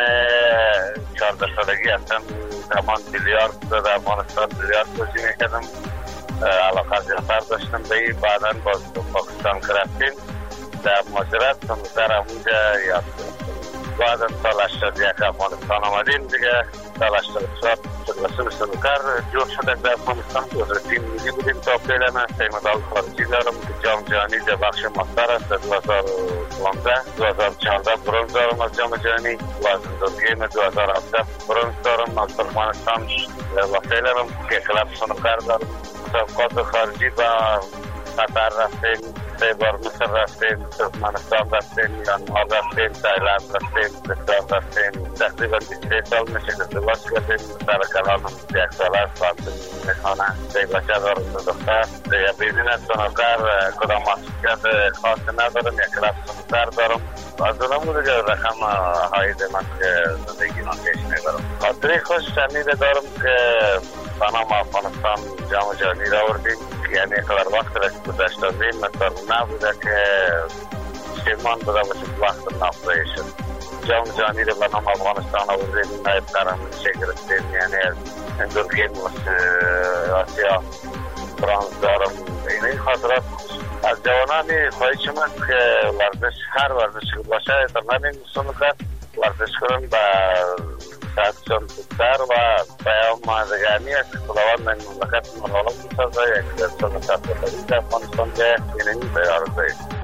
14 سالگی هستم زمان بیلیارد در افغانستان بیلیارد بازی میکردم، علاقه زیادتر داشتم به این. بعدا باز به پاکستان رفتیم در مهاجرت سنوکر همونجا یاد کردم. بعد از سال 81 افغانستان آمدیم دیگه. سال 84 فدراسیون سنوکر جور شده در افغانستان. تیم ملی بودیم تا فعلا. 3 مدال خارجی دارم. جام جهانی در بخش ماستر است. 2015 2014 برنز دارم از جام جهانی. وزن دونگیم 2017 برنز دارم از ترکمنستان و فعلا که کلاب سنوکر دارم. مسابقات خارجی با قطر رفتیم، 3 بار مصر رفتیم، ترکمنستان رفتیم، میانمار رفتیم، تایلند رفتیم، لبنان رفتیم. تقریبا 23 سال میشه که ازدواج کردیم. سر کلانم 1 سال است. میخوانه 3 بچه دارم، 2 دختر. دیگه بیزین سنوکر کدام مسئولیت خاصی ندارم. یک کلاس سنوکر دارم. از اونم دیگه رقم هایده من که زندگی من پیش میبرم. خاطری خوش شنیده دارم که بنام افغانستان جام جهانی را آوردیم. یعنی اقدر وقت را که گذشت دادیم مثلا نبوده که شیرمان بوده باشه وقت نافرایی شد. جام جهانی را بنام افغانستان آوردیم، نایب قهرمانی گرفتیم. یعنی اندور گیم آسیا برانز دارم. این خاطرات از جوانانی خواهش من که ورزش هر ورزش که باشه در نمین سنوکر ورزش کنن با ساعتشان بودتر و پیام دگرمی است که خداوند من مملکت ملالم بسازه. یک درسان سرپرستی در افغانستان که اینمی بیار دارید.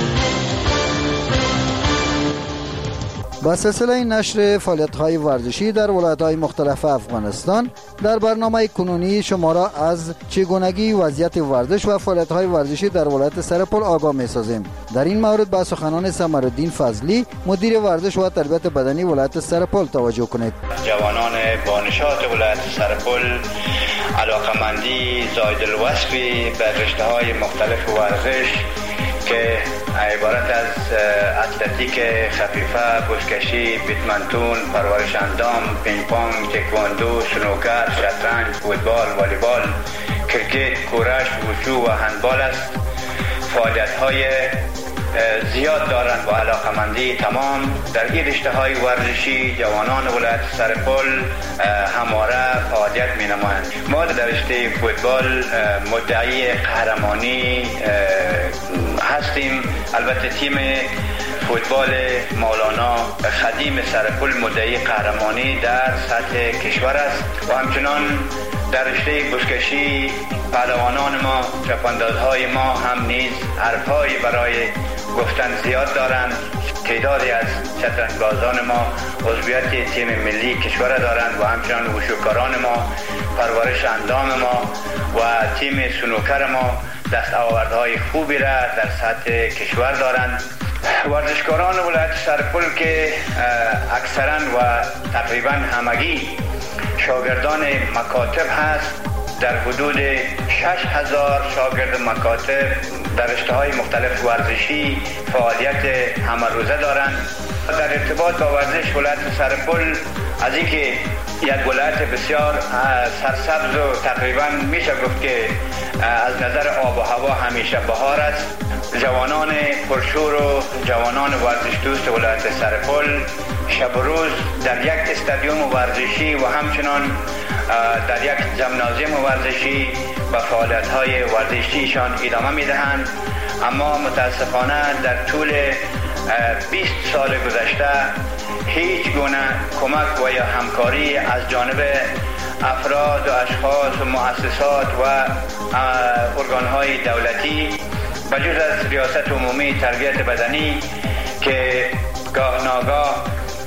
با سلسله نشر فعالیت‌های ورزشی در ولایت‌های مختلف افغانستان در برنامه کنونی شما را از چگونگی وضعیت ورزش و فعالیت‌های ورزشی در ولایت سرپل آگاه می‌سازیم. در این مورد به سخنان سمرالدین فضلی مدیر ورزش و تربیت بدنی ولایت سرپل توجه کنید. جوانان با نشاط ولایت سرپل علاقمندی زائد الوصفی به رشته‌های مختلف ورزش که عبارت از اتلتیک خفیفه، بزکشی، بیدمنتون، پرورش اندام، پینگ پونگ، تکواندو، سنوکر، شطرنج، فوتبال، والیبال، کرکت، کورش، وشو و هندبال است. فعالیت‌های زیاد دارند با علاقمندی تمام در این رشته‌های ورزشی. جوانان ولایت سرپل همواره فعالیت می‌نمایند. ما در رشته فوتبال مدعی قهرمانی هستیم. البته تیم فوتبال مولانا خدیم سرپل مدعی قهرمانی در سطح کشور است و همچنان در رشته بزکشی پهلوانان ما، چپاندازهای ما هم نیز حرف‌هایی برای گفتن زیاد دارند. تعدادی از شطرنج‌بازان ما عضویت تیم ملی کشور دارند و همچنان وشوکاران ما، پرورش اندام ما و تیم سنوکر ما دستاوردهای خوبی را در سطح کشور دارند. ورزشکاران ولایت سرپل که اکثرا و تقریبا همگی شاگردان مکاتب هست، در حدود 6000 شاگرد مکاتب در رشته‌های مختلف ورزشی فعالیت همه روزه دارند. در ارتباط با ورزش ولایت سرپل از اینکه یک ولایت بسیار سرسبز و تقریبا میشه گفت که از نظر آب و هوا همیشه بهار است، جوانان پرشور و جوانان ورزش دوست ولایت سرپل شب و روز در یک استادیوم ورزشی و همچنان در یک ژیمنازیوم ورزشی به فعالیت‌های ورزشیشان ادامه می‌دهند. اما متاسفانه در طول 20 سال گذشته هیچ گونه کمک و یا همکاری از جانب افراد و اشخاص و مؤسسات و ارگان‌های دولتی بجز از ریاست عمومی تربیت بدنی که گاه ناگاه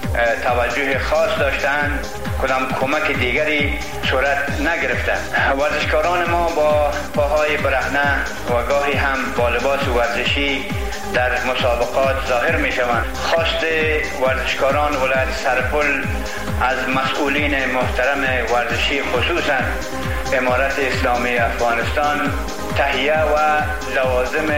توجه خاص داشتند کدام کمک دیگری صورت نگرفته. ورزشکاران ما با پاهای برهنه و گاهی هم با لباس ورزشی در مسابقات ظاهر می شوند. خواست ورزشکاران ولایت سرپل از مسئولین محترم ورزشی خصوصا امارت اسلامی افغانستان تهیه و لوازم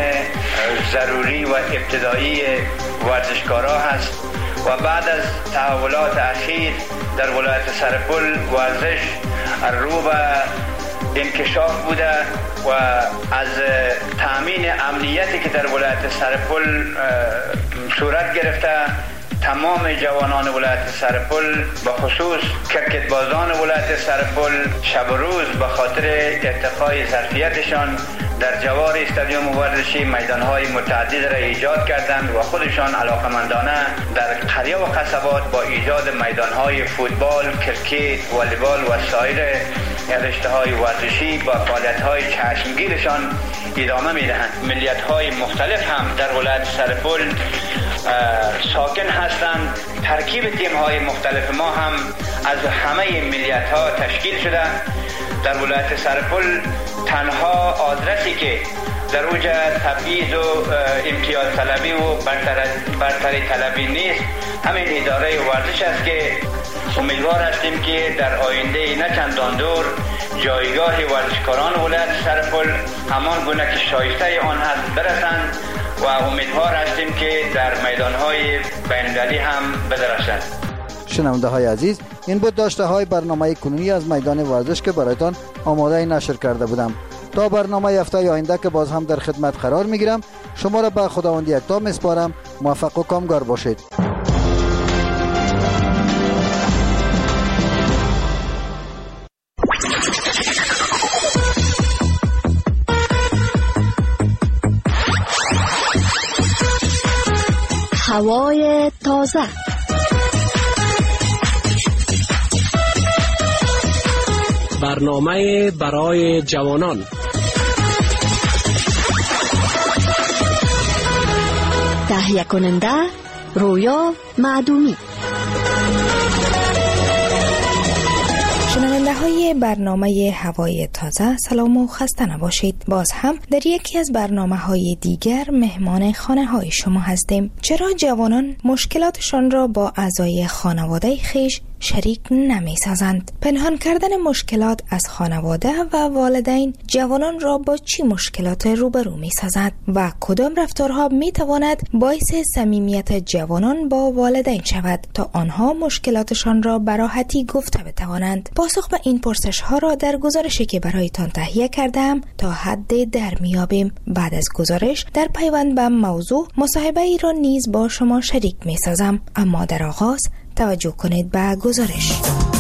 ضروری و ابتدایی ورزشکارا هست و بعد از تحولات اخیر در ولایت سرپل ورزش رو به انکشاف بوده و از تامین امنیتی که در ولایت سرپل صورت گرفته تمام جوانان ولایت سرپل به خصوص کرکت بازان ولایت سرپل شب و روز به خاطر ارتقای ظرفیتشان در جوار استادیوم ورزشی میدان‌های متعدد را ایجاد کردند و خودشان علاقمندانه در قریه و قصبات با ایجاد میدان‌های فوتبال، کرکت، والیبال و سایر رشته‌های ورزشی با فعالیت‌های چشمگیرشان ادامه می‌دهند. ملیت‌های مختلف هم در ولایت سرپل ساکن هستند. ترکیب تیم‌های مختلف ما هم از همه ملیت‌ها تشکیل شده. در ولایت سرپل تنها آدرسی که در اوج تبعیض و امتیاز طلبی و برتری طلبی نیست همین اداره ورزش است که امیدوار هستیم که در آینده نه چندان دور جایگاه ورزشکاران ولایت سرپل همان گونه که شایسته آن هست برسند و امیدوار هستیم که در میدان‌های بین‌المللی هم بدرخشند. شنونده های عزیز، این بود داشته های برنامه کنونی از میدان ورزش که برایتان آماده نشر کرده بودم. تا برنامه هفته آینده که باز هم در خدمت قرار میگیرم، شما را به خداوند یکتا میسپارم. موفق و کامگار باشید. هوای تازه، برنامه برای جوانان، تهیه کننده رویا معدومی. شنونده های برنامه هوای تازه، سلام و خسته نباشید. باز هم در یکی از برنامه های دیگر مهمان خانه های شما هستیم. چرا جوانان مشکلاتشان را با اعضای خانواده خویش شریک نمی سازند؟ پنهان کردن مشکلات از خانواده و والدین جوانان را با چی مشکلات روبرو می سازد و کدام رفتارها می تواند باعث صمیمیت جوانان با والدین شود تا آنها مشکلاتشان را به راحتی گفته بتوانند؟ پاسخ به این پرسش ها را در گزارشی که برایتان تهیه کردم تا حد در میابیم. بعد از گزارش در پیوند به موضوع مصاحبه ای را نیز با شما شریک می سازم. اما در آغاز توجه کنید به گزارش.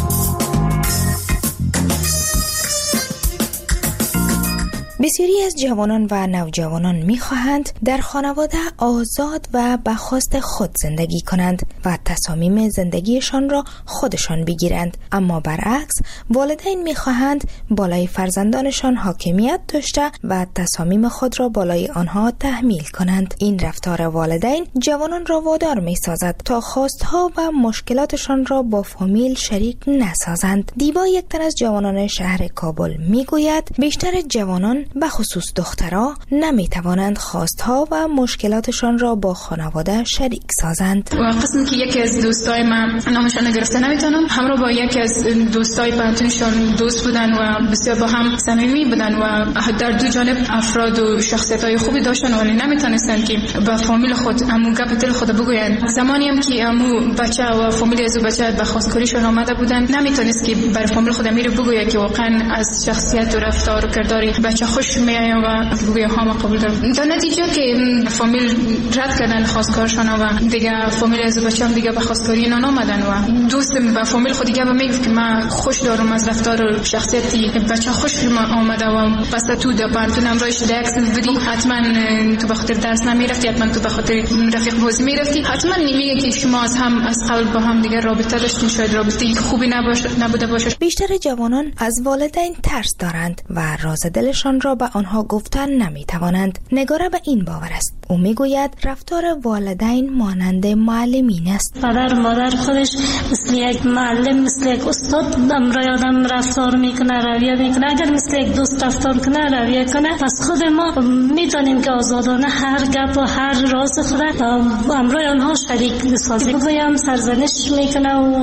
بسیاری از جوانان و نوجوانان می‌خواهند در خانواده آزاد و به خواست خود زندگی کنند و تصامیم زندگیشان را خودشان بگیرند، اما برعکس والدین می‌خواهند بالای فرزندانشان حاکمیت داشته و تصامیم خود را بالای آنها تحمیل کنند. این رفتار والدین جوانان را وادار می‌سازد تا خواستها و مشکلاتشان را با فامیل شریک نسازند. دیبا، یک تن از جوانان شهر کابل، می‌گوید بیشتر جوانان به خصوص دخترها نمی توانند خواستها و مشکلاتشان را با خانواده شریک سازند. و قسمی که یکی از دوستای من نامشان گرفته نمیتونم، همراه با یکی از دوستای پانتونشان دوست بودن و بسیار با هم صمیمی بودن و در دو جانب افراد و شخصیت‌های خوبی داشتن ولی نمیتونستن که به فامیل خود همون گپ دل خود بگوین. زمانی هم که همون بچه و فامیل از بچه به خواستگاریشون آمده بودن نمیتونست که بر فامیل خود میره بگویه که واقعا از شخصیت و رفتار و کردار بچه خوش میآید و بگویه ها ما قبول دارم. در نتیجه که فامیل رد کردن خواستگارشون و دیگه فامیل از بچه هم دیگه به خواستگاری اینا نامدن و دوست به فامیل خود دیگه میگفت که من خوش دارم از رفتار و شخصیتی بچه خوش آمده و پس تو در پانتون امروز شده اکسل بدی حتما تو به خاطر درس نمیرفتی، حتما تو به خاطر رفیق بازی میرفتی، حتما نمیگه که شما از قبل با هم دیگه رابطه داشتین، شاید رابطه خوبی نبوده باشه. بیشتر جوانان از والدین ترس دارند و راز دلشان را به آنها گفتن نمیتوانند. نگاره به این باور است. او میگوید رفتار والدین مانند معلمین است. پدر و مادر خودش مثل یک معلم، مثل یک استاد امرای آدم رفتار میکنه، رویه میکنه. اگر مثل یک دوست رفتار کنه، رویه کنه، پس خود ما میتونیم که آزادانه هر گپ و هر راز خود امرای آنها شریک سازیم. بگویم سرزنش میکنه و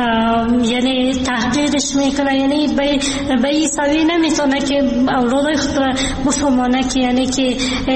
یعنی تحقیرش میکنه، یعنی به این سوی نمیتونه که اولادای خود را بفهمانه که یعنی که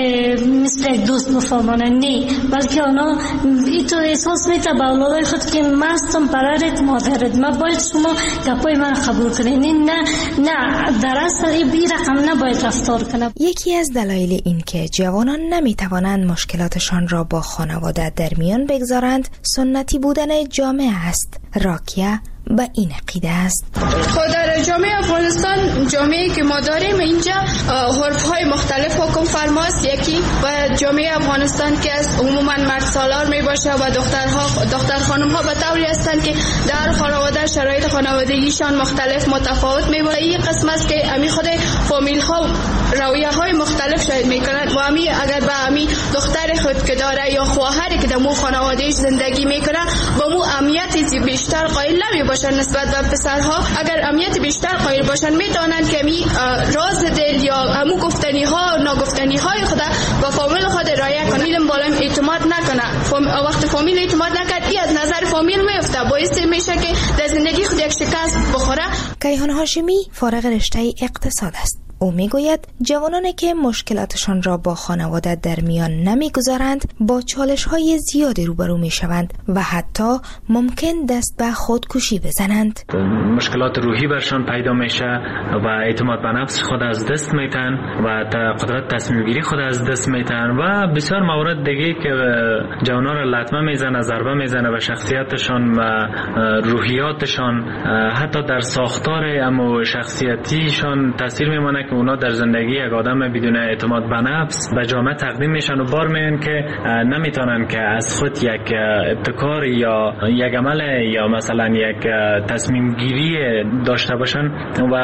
مثل یک دوست بفهمانه، نه، بلکه آنها اینطور احساس میته به اولادای خود که من هستم پدرت مادرت، من باید شما گپای من قبول کنید. نه در اصل این رقم نباید رفتار کنه. یکی از دلایل این که جوانان نمیتوانند مشکلاتشان را با خانواده در میان بگذارند سنتی بودن جامعه است. راکیه به این عقیده است. خود در جامعه افغانستان، جامعه که ما داریم اینجا حرف‌های مختلف حکم فرماست. یکی و جامعه افغانستان که از عموما مرد سالار می باشه و دختر خانم‌ها به طوری هستند که در خانواده شرایط خانوادگیشان مختلف متفاوت می باشه. این قسم است که امی خود فامیل‌ها رویه‌های مختلف شاید می‌کنند و امی اگر به امی دختر خود که داره یا خواهری که در مو خانواده‌اش زندگی می‌کنه با مو اهمیت بیشتر قائل نمی‌باشند نسبت به پسرها. اگر اهمیت بیشتر قائل باشند می‌دانند که می راز دل یا همو گفتنی‌ها ناگفتنی‌های خود با فامیل خود رعایت کنند. فامیل بالا اعتماد نکنه، وقتی فامیل اعتماد نکرد این از نظر فامیل میفته، باعث میشه که در زندگی خود یک شکست بخوره. کیهان هاشمی فارغ رشته اقتصاد است. او میگوید جوانانی که مشکلاتشان را با خانواده در میان نمیگذارند با چالش‌های زیادی روبرو میشوند و حتی ممکن دست به خودکشی بزنند. مشکلات روحی برشان پیدا میشه و اعتماد به نفس خود از دست میتن و قدرت تصمیم گیری خود از دست میتن و بسیار موارد دیگه که جوانا را لطمه میزنه، ضربه میزنه به شخصیتشان و روحیاتشان، حتی در ساختار اما شخصیتیشان تاثیر میمونه که اونا در زندگی یک آدم بدون اعتماد به نفس به جامعه تقدیم میشن و بار میان که نمیتونن که از خود یک ابتکار یا یک عمل یا مثلا یک تصمیم گیری داشته باشن و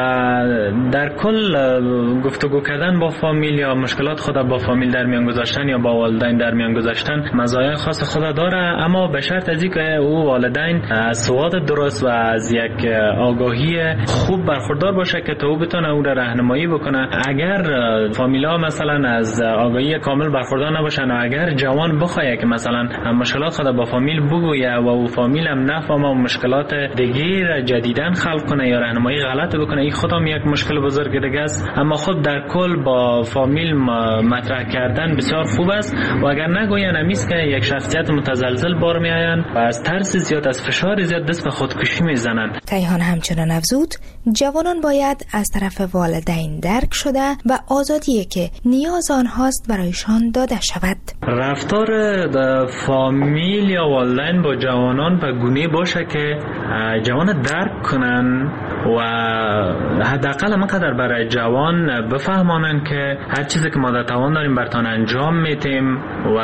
در کل گفتگو کردن با فامیل یا مشکلات خود با فامیل در میان گذاشتن یا با والدین در میان گذاشتن مزایای خاص خود داره، اما به شرط از اینکه او والدین از سواد درست و از یک آگاهی خوب برخوردار باشه که تو بتونه او را راهنمایی بکنه. اگر فامیلا مثلا از آگاهی کامل برخوردار نباشن و اگر جوان بخواد که مثلا مشکلات خود با فامیل بگویه و او فامیل هم نفهمه و مشکلات دیگه جدیدن خلق کنه یا راهنمایی غلط بکنه، این خودم یک مشکل بزرگ دیگه است. اما خود در کل با فامیل مطرح کردن بسیار خوب است و اگر نگوین همیست که یک شخصیت متزلزل بار میآیند و از ترس زیاد، از فشار زیاد دست به خودکشی میزنند. کیهان همچنان افزود جوانان باید از طرف والدین درک شده و آزادی که نیاز آنهاست برایشان داده شود. رفتار فامیل یا والدین با جوانان به گونه باشه که جوان درک کنن و حداقل همینقدر برای جوان بفهمانن که هر چیزی که ما در توان داریم برتان انجام میتیم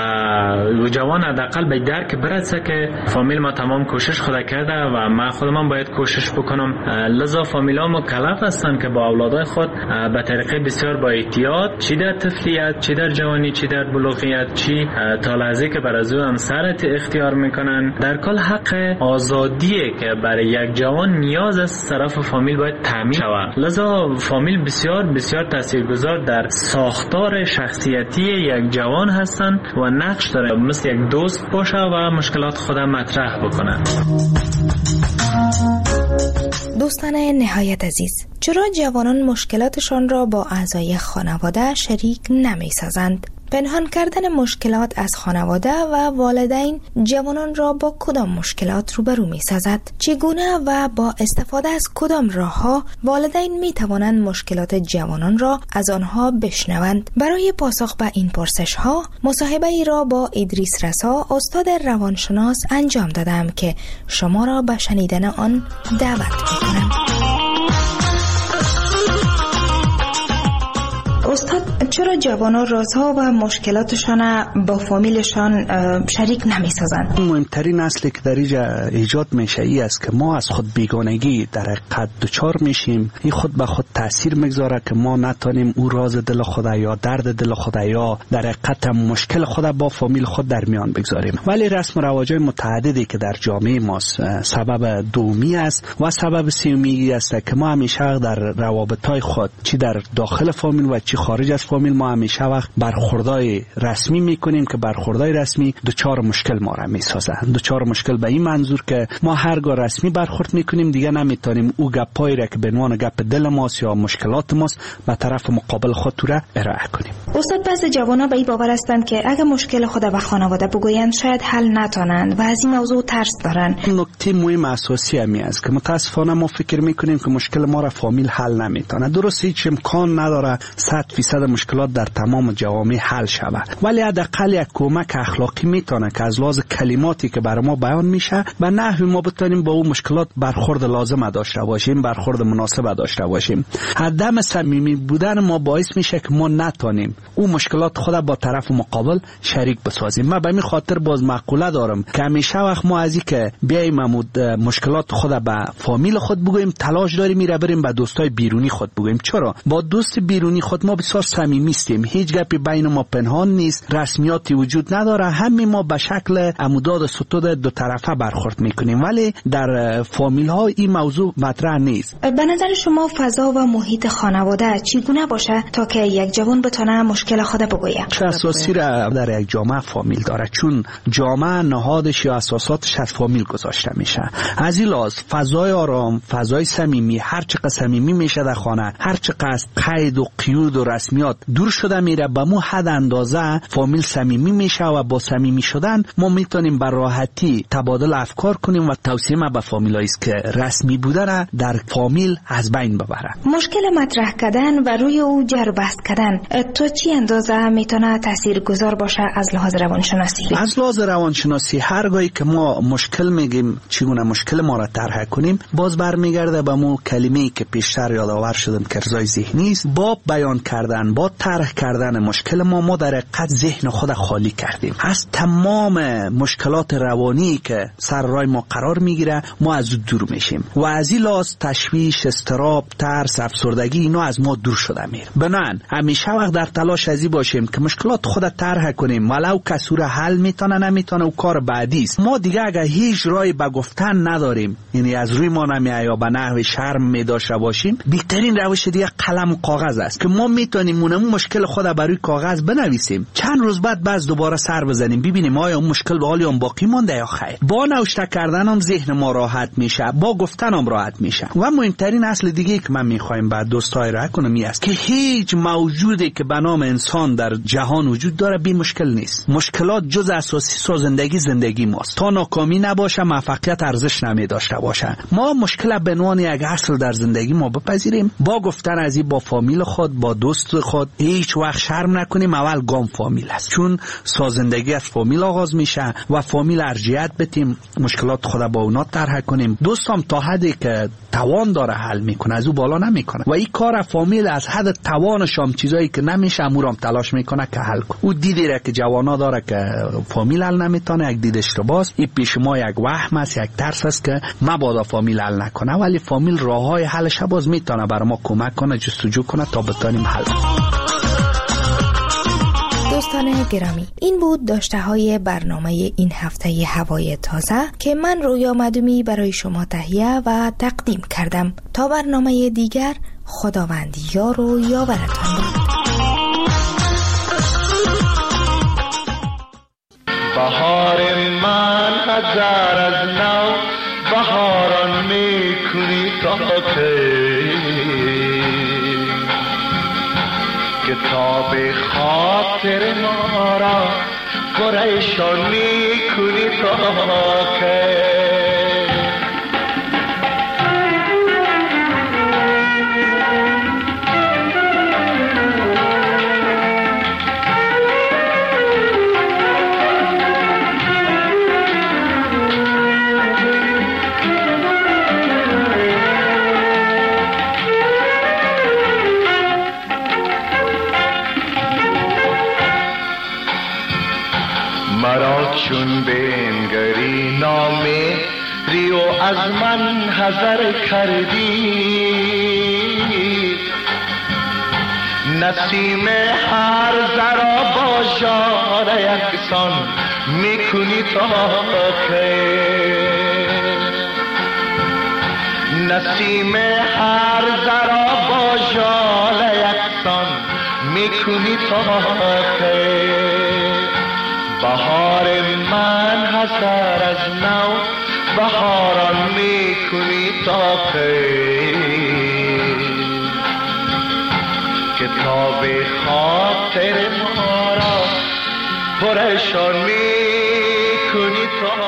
و جوان حداقل به درک برسه که فامیل ما تمام کوشش خود کرده و ما خودم باید کوشش بکنم. لذا فامیلا مکلف هستن که با اولادای خود به طریقه بسیار با احتیاط، چی در طفلیت، چی در جوانی، چی در بلوغیت، چی تا لحظه که بر از او همسرت اختیار میکنن، در کل حق آزادیه که برای یک جوان نیاز از طرف فامیل باید تامین شود. لذا فامیل بسیار بسیار تاثیرگذار در ساختار شخصیتی یک جوان هستند و نقش داره مثل یک دوست باشه و مشکلات خودم مطرح بکنه. دوستان نهایت عزیز، چرا جوانان مشکلاتشان را با اعضای خانواده شریک نمی سازند؟ پنهان کردن مشکلات از خانواده و والدین جوانان را با کدام مشکلات روبرو می سازد؟ چگونه و با استفاده از کدام راه‌ها والدین می توانند مشکلات جوانان را از آنها بشنوند؟ برای پاسخ به این پرسش‌ها مصاحبه ای را با ادریس رسا، استاد روانشناس انجام دادم که شما را به شنیدن آن دعوت می‌کنم. استاد، چرا جوانان رازها و مشکلاتشان با فامیلشان شریک نمی سازند؟ مهمترین اصلی که در اینجا ایجاد میشه ای است که ما از خود بیگانگی در حقیقت دچار میشیم. این خود به خود تاثیر میگذاره که ما نتونیم او راز دل خود یا درد دل خود یا در حقیقت مشکل خود با فامیل خود در میان بگذاریم. ولی رسم و رواج‌های متعددی که در جامعه ما سبب دومی است و سبب سومی است که ما همیشه در روابط‌های خود چی در داخل فامیل و چی خارج از فامیل ما همیشه وقت برخوردای رسمی میکنیم که برخوردای رسمی دچار مشکل ما را میسازه. دچار مشکل به این منظور که ما هرگاه رسمی برخورد میکنیم دیگه نمیتونیم او گپایی را که به عنوان گپ دل ماست یا مشکلات ماست به طرف مقابل خود را ارائه کنیم. استاد، بعضی جوانا به این باور هستند که اگه مشکل خود به خانواده بگویند شاید حل نتونند و از این موضوع ترس دارند. نکته مهم اساسی همی است که متاسفانه ما فکر میکنیم که مشکل ما را فامیل حل نمیتونه. درست هیچ امکان نداره 100% مشکلات در تمام جوامع حل شود، ولی حداقل یک کمک اخلاقی میتونه که از لحاظ کلماتی که برای ما بیان میشه به نحوی ما بتونیم با اون مشکلات برخورد لازم داشته باشیم، برخورد مناسب داشته باشیم. عدم صمیمی بودن ما باعث میشه که ما نتونیم اون مشکلات خود با طرف مقابل شریک بسازیم. من به این خاطر باز مقوله دارم که همیشه وقت ما از اینکه بیایم مشکلات خود به فامیل خود بگوییم تلاش داریم میره بریم به دوستای بیرونی خود بگوییم. چرا؟ با دوست بیرونی خود ما بسیار صمیمی هستیم، هیچ گپی بین ما پنهان نیست، رسمیاتی وجود نداره، همه ما به شکل عموداد ستود دو طرفه برخورد میکنیم، ولی در فامیل ها این موضوع مطرح نیست. به نظر شما فضا و محیط خانواده چگونه باشه تا که یک جوان بتونه مشکل خود بگویه؟ چه اساسی را در یک جامعه فامیل داره، چون جامعه نهادش یا اساساتش از فامیل گذاشته میشه. از این لحاظ فضای آرام، فضای صمیمی، هر چقدر صمیمی میشه در خانه، هر چقدر قید و قیود و رسمیات دور شده میره، به مو حد اندازه فامیل صمیمی میشه و با صمیمی شدن ما میتونیم بر راحتی تبادل افکار کنیم و توصیه ما به فامیلایی است که رسمی بودن در فامیل از بین ببره. مشکل مطرح کردن و روی او جر بحث کردن تو چی اندازه میتونه تاثیرگذار باشه از لحاظ روانشناسی؟ از لحاظ روانشناسی هرگاهی که ما مشکل میگیم چگونه مشکل ما را طرح کنیم باز برمیگرده به مو کلمه‌ای که پیشتر یادآور شدم که ارضای ذهنی است. با بیان کردن، با طرح کردن مشکل ما در حقیقت ذهن خود خالی کردیم از تمام مشکلات روانی که سر راه ما قرار میگیره. ما از دور میشیم و از این لحاظ تشویش، اضطراب، ترس، افسردگی اینا از ما دور شده میره. بنابراین همیشه وقت در تلاش ازی باشیم که مشکلات خود طرح کنیم، ولو کسی را حل میتونه نمیتونه و کار بعدی است. ما دیگه اگه هیچ راهی به گفتن نداریم، یعنی از روی ما نمیاد یا به نحو شرم میداشته باشیم، بهترین روش دیگه قلم و کاغذ است که ما میتونیم اون مشکل خود برای کاغذ بنویسیم، چند روز بعد باز دوباره سر بزنیم ببینیم آیا اون مشکل حالی هم باقی مونده یا خیر. با نوشته کردن هم ذهن ما راحت میشه، با گفتن هم راحت میشه. و مهمترین اصل دیگه که من میخوایم بعد دوستای را کنم این است که هیچ موجودی که به نام انسان در جهان وجود داره بی مشکل نیست. مشکلات جز اساسی سازندگی زندگی ماست. تا ناکامی نباشه موفقیت ارزش نمی داشته باشه. ما مشکل به عنوان یک اصل در زندگی ما بپذیریم، با گفتن از این با فامیل خود، با دوست خود، هیچ وقت شرم نکنیم، اول گام فامیل است، چون سازندگی از فامیل آغاز میشه و فامیل ارجیت بتیم، مشکلات خود با اونا طرح کنیم. دوستم تا حدی که توان داره حل میکنه، از او بالا نمیکنه و این کار فامیل از حد توانش هم چیزایی که نمیشه امورم تلاش میکنه که حل کنه. او دیدی را که جوانا داره که فامیل حل نمیتونه، یک دید اشتباهه. این پیش ما یک وهم است، یک ترس است که مبادا فامیل حل نکنه، ولی فامیل راههای حلش باز میتونه برای ما کمک کنه، جستجو کنه تا بتونیم حل کنیم. دوستان گرامی، این بود داشته های برنامه این هفته هوای تازه که من رویا مدومی برای شما تهیه و تقدیم کردم. تا برنامه دیگر، خداوند یار و یاورتان باد. بهار من هزار از نو بهاران میکنی تا کتاب خاطر ما را پریشان میکنی تا که چون بنگری نامه ریو از من حذر کردی، نسیم هر ذرا با ژاله یکسان میکنی تا که نسیم هر ذرا با ژاله یکسان میکنی تا که بهار من هزار از نو بهاران میکنی تا کتاب خاطر ما را پریشان میکنی تا